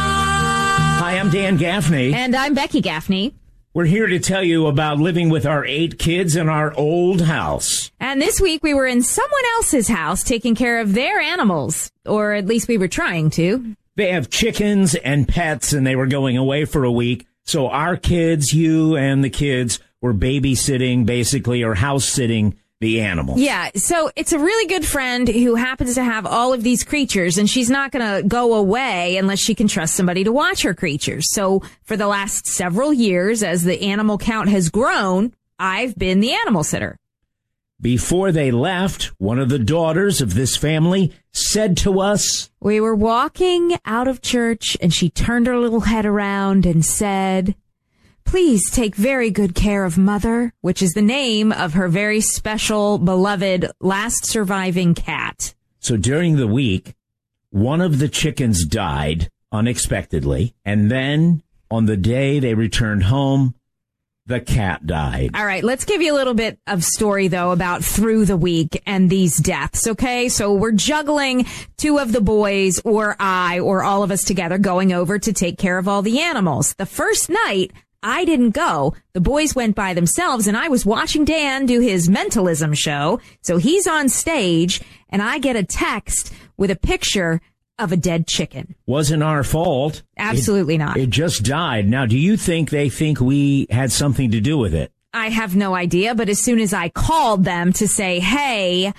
[SPEAKER 19] Ah!
[SPEAKER 1] Hi, I'm Dan Gaffney.
[SPEAKER 3] And I'm Becky Gaffney.
[SPEAKER 1] We're here to tell you about living with our eight kids in our old house.
[SPEAKER 3] And this week we were in someone else's house taking care of their animals, or at least we were trying to.
[SPEAKER 1] They have chickens and pets, and they were going away for a week. So our kids, you and the kids, were babysitting, basically, or house sitting the animals.
[SPEAKER 3] Yeah, so it's a really good friend who happens to have all of these creatures, and she's not going to go away unless she can trust somebody to watch her creatures. So for the last several years, as the animal count has grown, I've been the animal sitter.
[SPEAKER 1] Before they left, one of the daughters of this family said to us,
[SPEAKER 3] we were walking out of church, and she turned her little head around and said, please take very good care of Mother, which is the name of her very special, beloved, last surviving cat.
[SPEAKER 1] So during the week, one of the chickens died unexpectedly, and then on the day they returned home, the cat died.
[SPEAKER 3] All right, let's give you a little bit of story, though, about through the week and these deaths, okay? So we're juggling two of the boys, or I, or all of us together, going over to take care of all the animals. The first night, I didn't go. The boys went by themselves, and I was watching Dan do his mentalism show. So he's on stage, and I get a text with a picture of a dead chicken.
[SPEAKER 1] Wasn't our fault.
[SPEAKER 3] Absolutely
[SPEAKER 1] it,
[SPEAKER 3] not.
[SPEAKER 1] It just died. Now, do you think they think we had something to do with it?
[SPEAKER 3] I have no idea, but as soon as I called them to say, hey,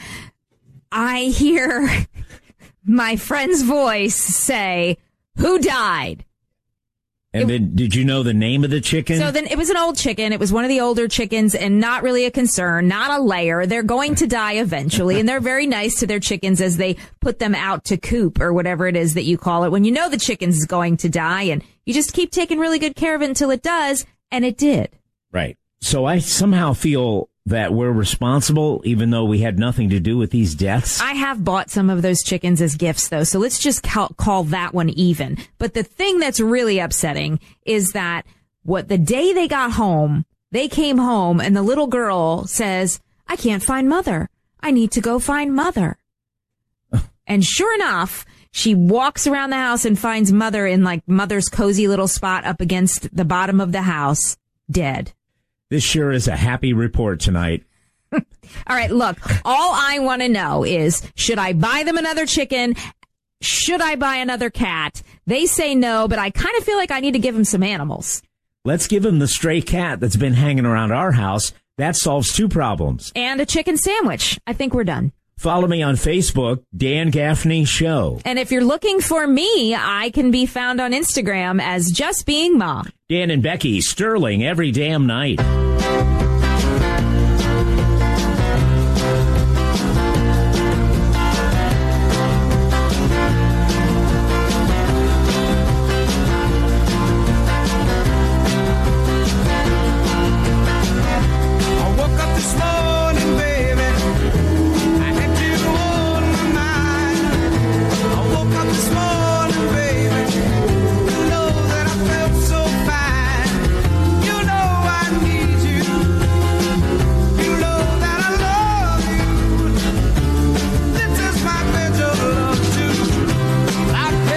[SPEAKER 3] I hear my friend's voice say, who died?
[SPEAKER 1] And
[SPEAKER 3] It-
[SPEAKER 1] then, did you know the name of the chicken?
[SPEAKER 3] So then it was an old chicken. It was one of the older chickens and not really a concern, not a layer. They're going to die eventually. And they're very nice to their chickens as they put them out to coop or whatever it is that you call it when you know the chicken's is going to die and you just keep taking really good care of it until it does. And it did.
[SPEAKER 1] Right. So I somehow feel that we're responsible, even though we had nothing to do with these deaths.
[SPEAKER 3] I have bought some of those chickens as gifts, though, so let's just call, call that one even. But the thing that's really upsetting is that what the day they got home, they came home and the little girl says, I can't find mother. I need to go find mother. And sure enough, she walks around the house and finds mother in like mother's cozy little spot up against the bottom of the house, dead.
[SPEAKER 1] This sure is a happy report tonight.
[SPEAKER 3] All right, look, all I want to know is, should I buy them another chicken? Should I buy another cat? They say no, but I kind of feel like I need to give them some animals.
[SPEAKER 1] Let's give him the stray cat that's been hanging around our house. That solves two problems.
[SPEAKER 3] And a chicken sandwich. I think we're done.
[SPEAKER 1] Follow me on Facebook, Dan Gaffney Show.
[SPEAKER 3] And if you're looking for me, I can be found on Instagram as Just Being Mom.
[SPEAKER 1] Dan and Becky Sterling every damn night.
[SPEAKER 7] I woke up this morning, baby. I had you on my mind. I woke up this morning, baby. You know that I felt so fine. You know I need you. You know that I love you. This is my pledge of love too.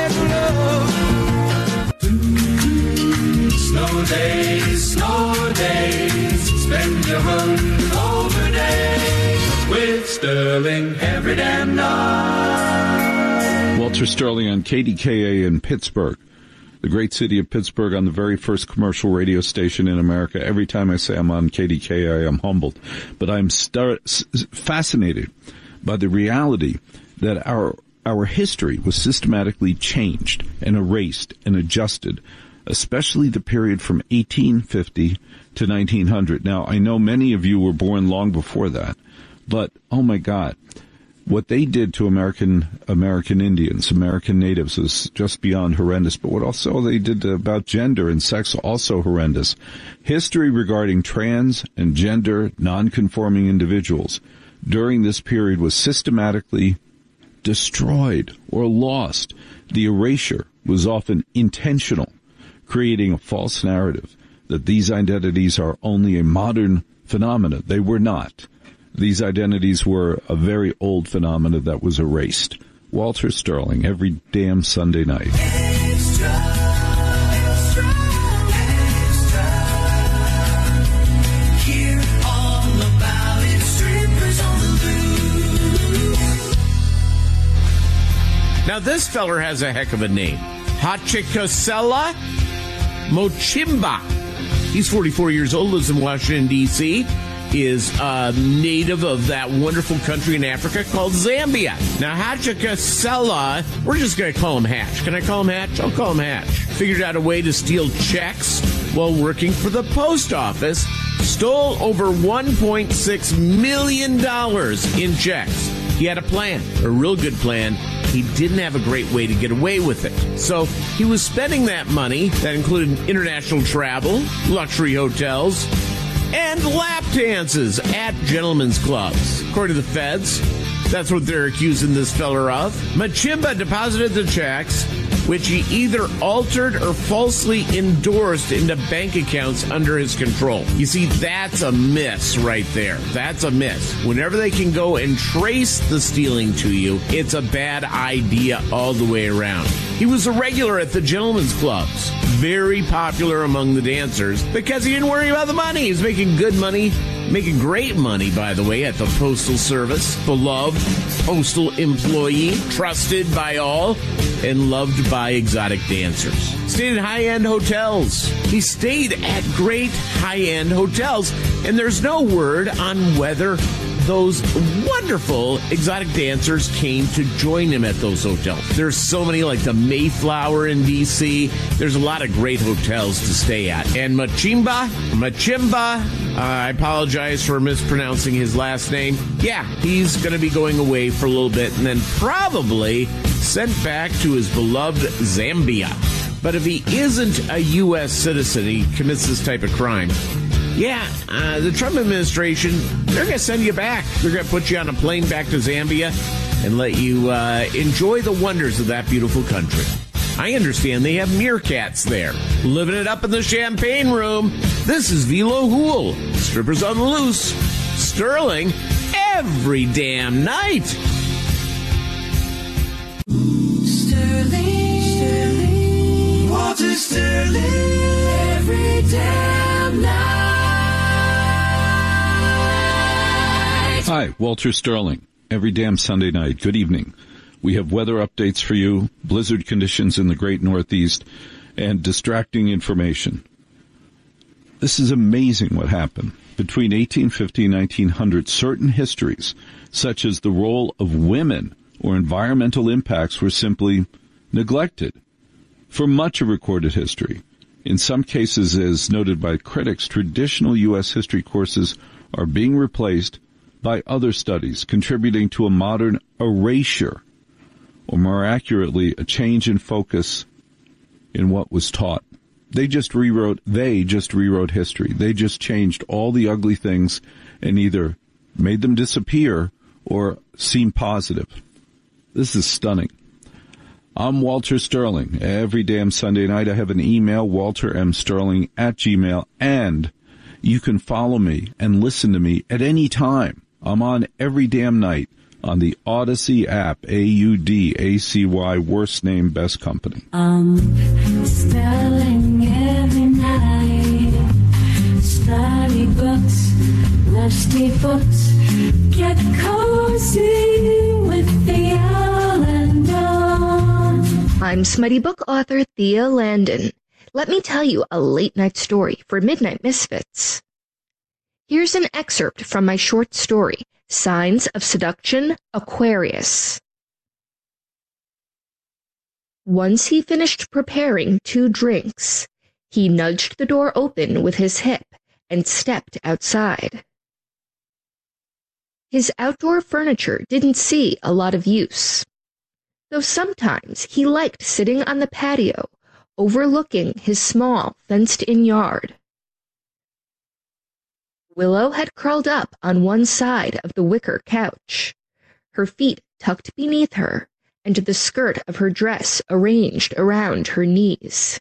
[SPEAKER 7] I pledge love.
[SPEAKER 4] Snow days, snow days, spend your hungover day with Sterling every damn night.
[SPEAKER 2] Walter Sterling on K D K A in Pittsburgh, the great city of Pittsburgh, on the very first commercial radio station in America. Every time I say I'm on K D K A, I'm humbled. But I'm star- fascinated by the reality that our our history was systematically changed and erased and adjusted, especially the period from eighteen fifty to nineteen hundred. Now, I know many of you were born long before that, but, oh my God, what they did to American American Indians, American natives, was just beyond horrendous. But what also they did about gender and sex, also horrendous. History regarding trans and gender nonconforming individuals during this period was systematically destroyed or lost. The erasure was often intentional, creating a false narrative that these identities are only a modern phenomena. They were not. These identities were a very old phenomena that was erased. Walter Sterling, every damn Sunday night.
[SPEAKER 7] Extra, extra, extra. Hear all about it. Strippers on the loose.
[SPEAKER 6] Now, this feller has a heck of a name. Hachikosela Mochimba. He's forty-four years old, lives in Washington, D C, is a native of that wonderful country in Africa called Zambia. Now, Hachikosela, we're just going to call him Hatch. Can I call him Hatch? I'll call him Hatch. Figured out a way to steal checks while working for the post office. Stole over one point six million dollars in checks. He had a plan, a real good plan. He didn't have a great way to get away with it. So he was spending that money, that included international travel, luxury hotels, and lap dances at gentlemen's clubs. According to the feds, that's what they're accusing this fella of. Machimba deposited the checks, which he either altered or falsely endorsed into bank accounts under his control. You see, that's a miss right there. That's a miss. Whenever they can go and trace the stealing to you, it's a bad idea all the way around. He was a regular at the gentlemen's clubs, very popular among the dancers because he didn't worry about the money. He's making good money, making great money, by the way, at the Postal Service. Beloved postal employee, trusted by all, and loved by exotic dancers. Stayed in high-end hotels. He stayed at great high-end hotels, and there's no word on whether those wonderful exotic dancers came to join him at those hotels. There's so many, like the Mayflower in D C. There's a lot of great hotels to stay at. And Machimba, Machimba, uh, I apologize for mispronouncing his last name. Yeah, he's going to be going away for a little bit and then probably sent back to his beloved Zambia. But if he isn't a U S citizen, he commits this type of crime. Yeah, uh, the Trump administration, they're going to send you back. They're going to put you on a plane back to Zambia and let you uh, enjoy the wonders of that beautiful country. I understand they have meerkats there, living it up in the champagne room. This is Velo Hool, strippers on the loose, Sterling, every damn night.
[SPEAKER 7] Sterling, Sterling, Walter Sterling, every damn night.
[SPEAKER 2] Hi, Walter Sterling. Every damn Sunday night. Good evening. We have weather updates for you, blizzard conditions in the great Northeast, and distracting information. This is amazing what happened. Between eighteen fifty and nineteen hundred, certain histories, such as the role of women or environmental impacts, were simply neglected. For much of recorded history, in some cases, as noted by critics, traditional U S history courses are being replaced by other studies, contributing to a modern erasure, or more accurately, a change in focus in what was taught. They just rewrote, they just rewrote history. They just changed all the ugly things and either made them disappear or seem positive. This is stunning. I'm Walter Sterling. Every damn Sunday night I have an email, walter m sterling at gmail, and you can follow me and listen to me at any time. I'm on every damn night on the Odyssey app, A U D A C Y, worst name, best company.
[SPEAKER 7] I'm Sterling every night. Study books, nasty books. Get cozy with Thea Landon.
[SPEAKER 14] I'm smutty book author Thea Landon. Let me tell you a late night story for Midnight Misfits. Here's an excerpt from my short story, Signs of Seduction, Aquarius. Once he finished preparing two drinks, he nudged the door open with his hip and stepped outside. His outdoor furniture didn't see a lot of use, though sometimes he liked sitting on the patio, overlooking his small, fenced-in yard. Willow had curled up on one side of the wicker couch, her feet tucked beneath her, and the skirt of her dress arranged around her knees.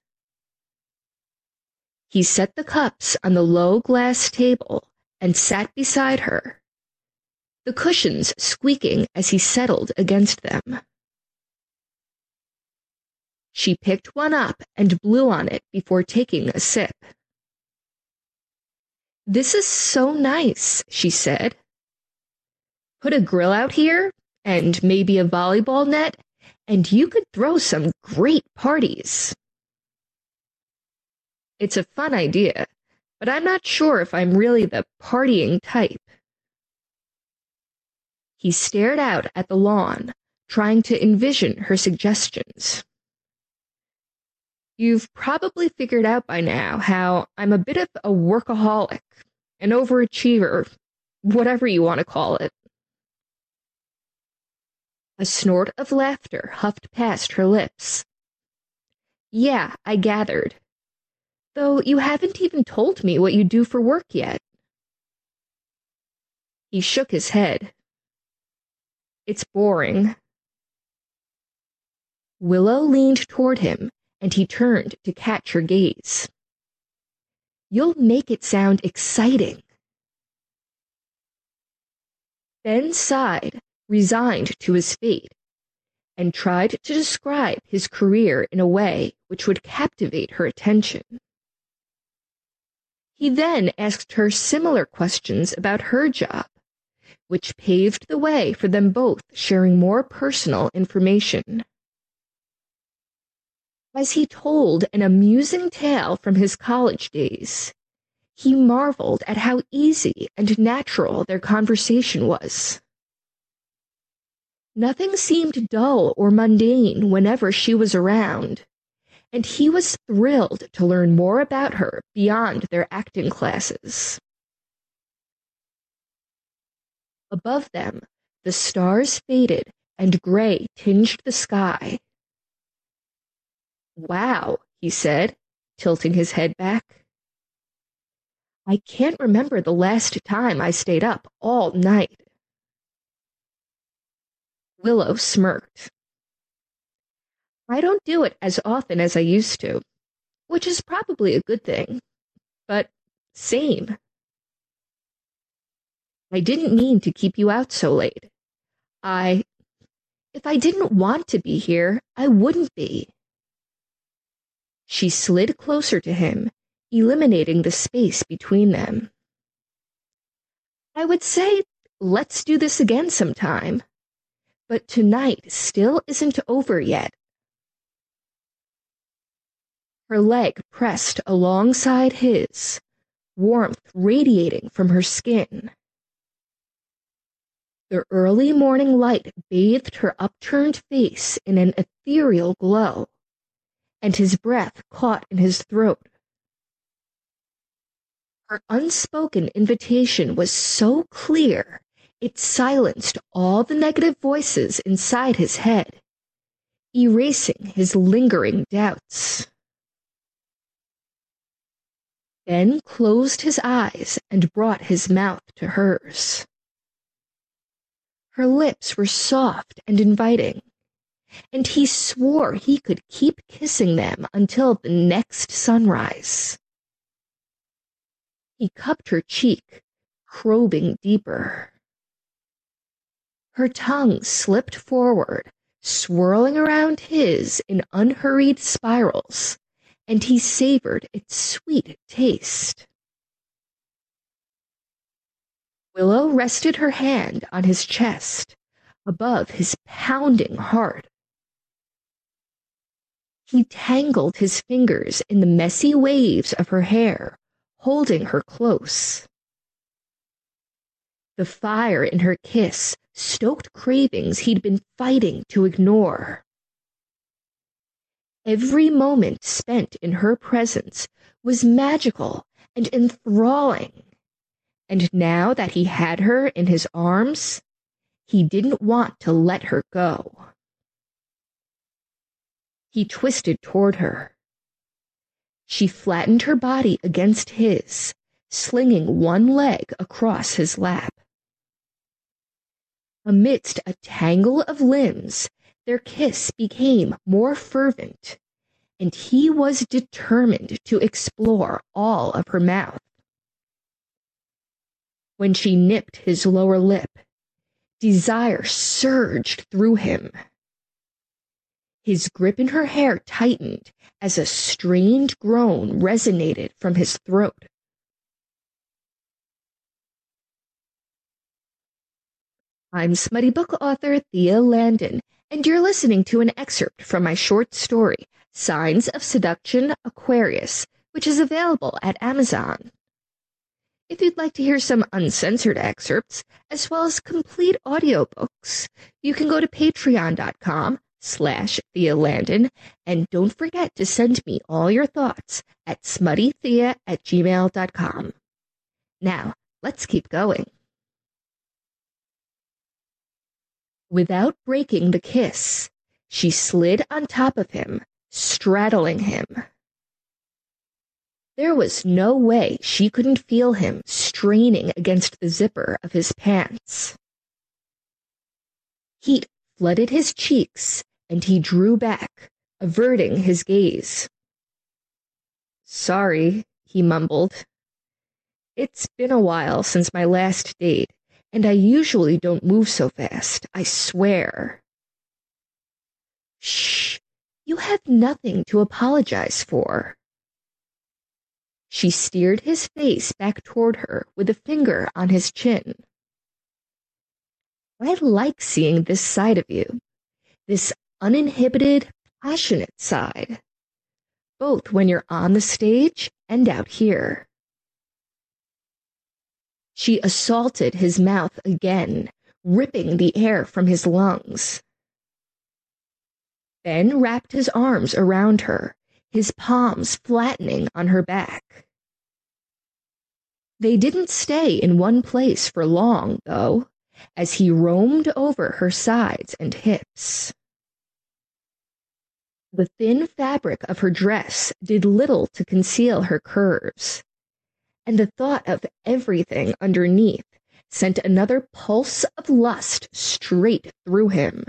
[SPEAKER 14] He set the cups on the low glass table and sat beside her, the cushions squeaking as he settled against them. She picked one up and blew on it before taking a sip. "This is so nice," she said. "Put a grill out here, and maybe a volleyball net, and you could throw some great parties." "It's a fun idea, but I'm not sure if I'm really the partying type." He stared out at the lawn, trying to envision her suggestions. "You've probably figured out by now how I'm a bit of a workaholic, an overachiever, whatever you want to call it." A snort of laughter huffed past her lips. "Yeah, I gathered. Though you haven't even told me what you do for work yet." He shook his head. "It's boring." Willow leaned toward him, and he turned to catch her gaze. "You'll make it sound exciting." Ben sighed, resigned to his fate, and tried to describe his career in a way which would captivate her attention. He then asked her similar questions about her job, which paved the way for them both sharing more personal information. As he told an amusing tale from his college days, He marveled at how easy and natural their conversation was. Nothing seemed dull or mundane whenever she was around, and he was thrilled to learn more about her beyond their acting classes. Above them, the stars faded and gray tinged the sky. "Wow," he said, tilting his head back. "I can't remember the last time I stayed up all night." Willow smirked. "I don't do it as often as I used to, which is probably a good thing, but same. I didn't mean to keep you out so late. I... If I didn't want to be here, I wouldn't be." She slid closer to him, eliminating the space between them. "I would say, let's do this again sometime. But tonight still isn't over yet." Her leg pressed alongside his, warmth radiating from her skin. The early morning light bathed her upturned face in an ethereal glow, and his breath caught in his throat. Her unspoken invitation was so clear, it silenced all the negative voices inside his head, erasing his lingering doubts. Ben closed his eyes and brought his mouth to hers. Her lips were soft and inviting, and he swore he could keep kissing them until the next sunrise. He cupped her cheek, probing deeper. Her tongue slipped forward, swirling around his in unhurried spirals, and he savored its sweet taste. Willow rested her hand on his chest, above his pounding heart. He tangled his fingers in the messy waves of her hair, holding her close. The fire in her kiss stoked cravings he'd been fighting to ignore. Every moment spent in her presence was magical and enthralling, and now that he had her in his arms, he didn't want to let her go. He twisted toward her. She flattened her body against his, slinging one leg across his lap. Amidst a tangle of limbs, their kiss became more fervent, and he was determined to explore all of her mouth. When she nipped his lower lip, desire surged through him. His grip in her hair tightened as a strained groan resonated from his throat. I'm smutty book author Thea Landon, and you're listening to an excerpt from my short story, Signs of Seduction, Aquarius, which is available at Amazon. If you'd like to hear some uncensored excerpts, as well as complete audiobooks, you can go to patreon.com slash Thea Landon, and don't forget to send me all your thoughts at smuttythea at gmail dot com. Now, let's keep going. Without breaking the kiss, she slid on top of him, straddling him. There was no way she couldn't feel him straining against the zipper of his pants. Heat flooded his cheeks, and he drew back, averting his gaze. "Sorry," he mumbled. "It's been a while since my last date, and I usually don't move so fast, I swear." "Shh, you have nothing to apologize for." She steered his face back toward her with a finger on his chin. "I like seeing this side of you, this uninhibited, passionate side, both when you're on the stage and out here." She assaulted his mouth again, ripping the air from his lungs. Ben wrapped his arms around her, his palms flattening on her back. They didn't stay in one place for long, though, as he roamed over her sides and hips. The thin fabric of her dress did little to conceal her curves, and the thought of everything underneath sent another pulse of lust straight through him.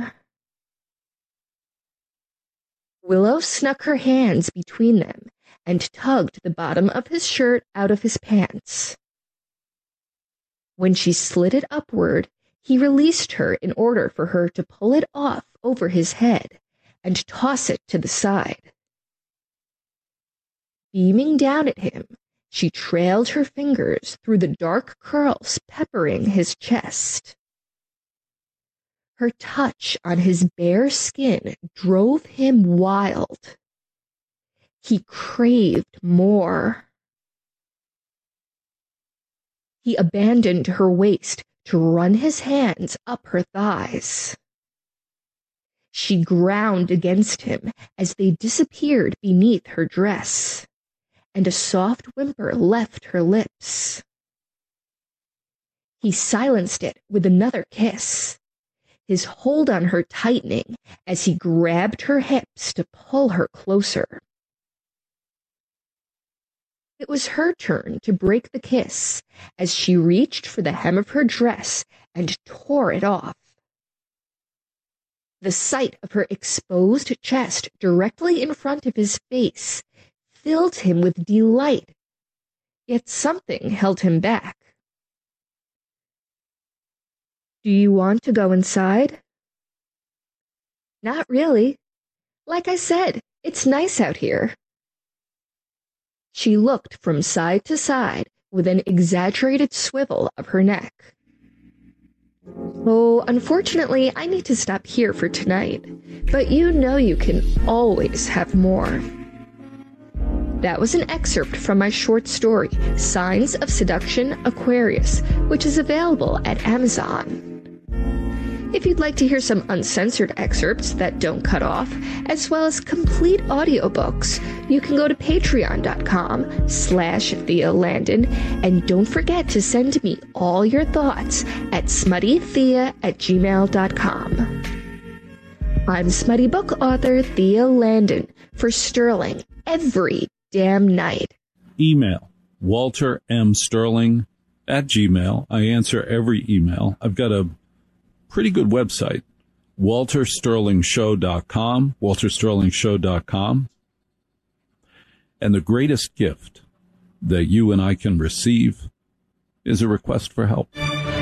[SPEAKER 14] Willow snuck her hands between them and tugged the bottom of his shirt out of his pants. When she slid it upward, he released her in order for her to pull it off over his head and toss it to the side. Beaming down at him, she trailed her fingers through the dark curls peppering his chest. Her touch on his bare skin drove him wild. He craved more. He abandoned her waist to run his hands up her thighs. She ground against him as they disappeared beneath her dress, and a soft whimper left her lips. He silenced it with another kiss, his hold on her tightening as he grabbed her hips to pull her closer. It was her turn to break the kiss as she reached for the hem of her dress and tore it off. The sight of her exposed chest directly in front of his face filled him with delight, yet something held him back. "Do you want to go inside?" "Not really. Like I said, it's nice out here." She looked from side to side with an exaggerated swivel of her neck. "Oh, unfortunately, I need to stop here for tonight, but you know you can always have more." That was an excerpt from my short story, Signs of Seduction, Aquarius, which is available at Amazon. If you'd like to hear some uncensored excerpts that don't cut off, as well as complete audiobooks, you can go to patreon.com slash Thea Landon, and don't forget to send me all your thoughts at smuttythea at gmail dot com. I'm smutty book author Thea Landon for Sterling every damn night.
[SPEAKER 2] Email Walter M. Sterling at Gmail. I answer every email. I've got a pretty good website, walter sterling show dot com, walter sterling show dot com. And the greatest gift that you and I can receive is a request for help.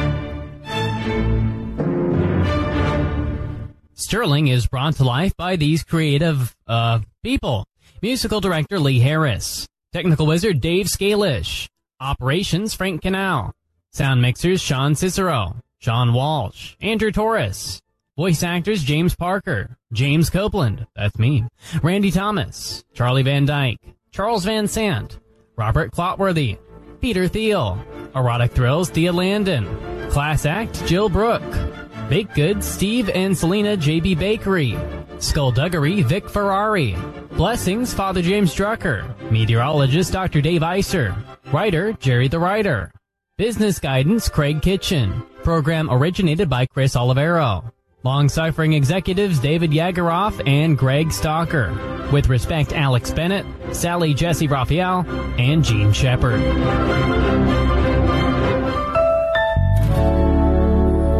[SPEAKER 13] Sterling is brought to life by these creative uh people. Musical director Lee Harris, technical wizard Dave Scalish, operations Frank Canal, sound mixers Sean Cicero, Sean Walsh, Andrew Torres, voice actors James Parker, James Copeland, that's me, Randy Thomas, Charlie Van Dyke, Charles Van Sant, Robert Clotworthy, Peter Thiel, Erotic Thrills Thea Landon, Class Act Jill Brooke, Baked Goods Steve and Selena J B Bakery, Skullduggery Vic Ferrari, Blessings Father James Drucker, Meteorologist Doctor Dave Iser, Writer Jerry the Writer, Business Guidance Craig Kitchen, program originated by Chris Olivero, long-suffering executives David Yagaroff and Greg Stalker, with respect Alex Bennett, Sally Jesse Raphael, and Gene Shepard.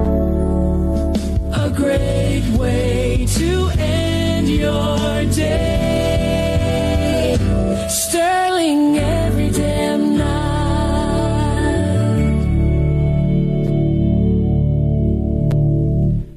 [SPEAKER 7] A great way to end your day.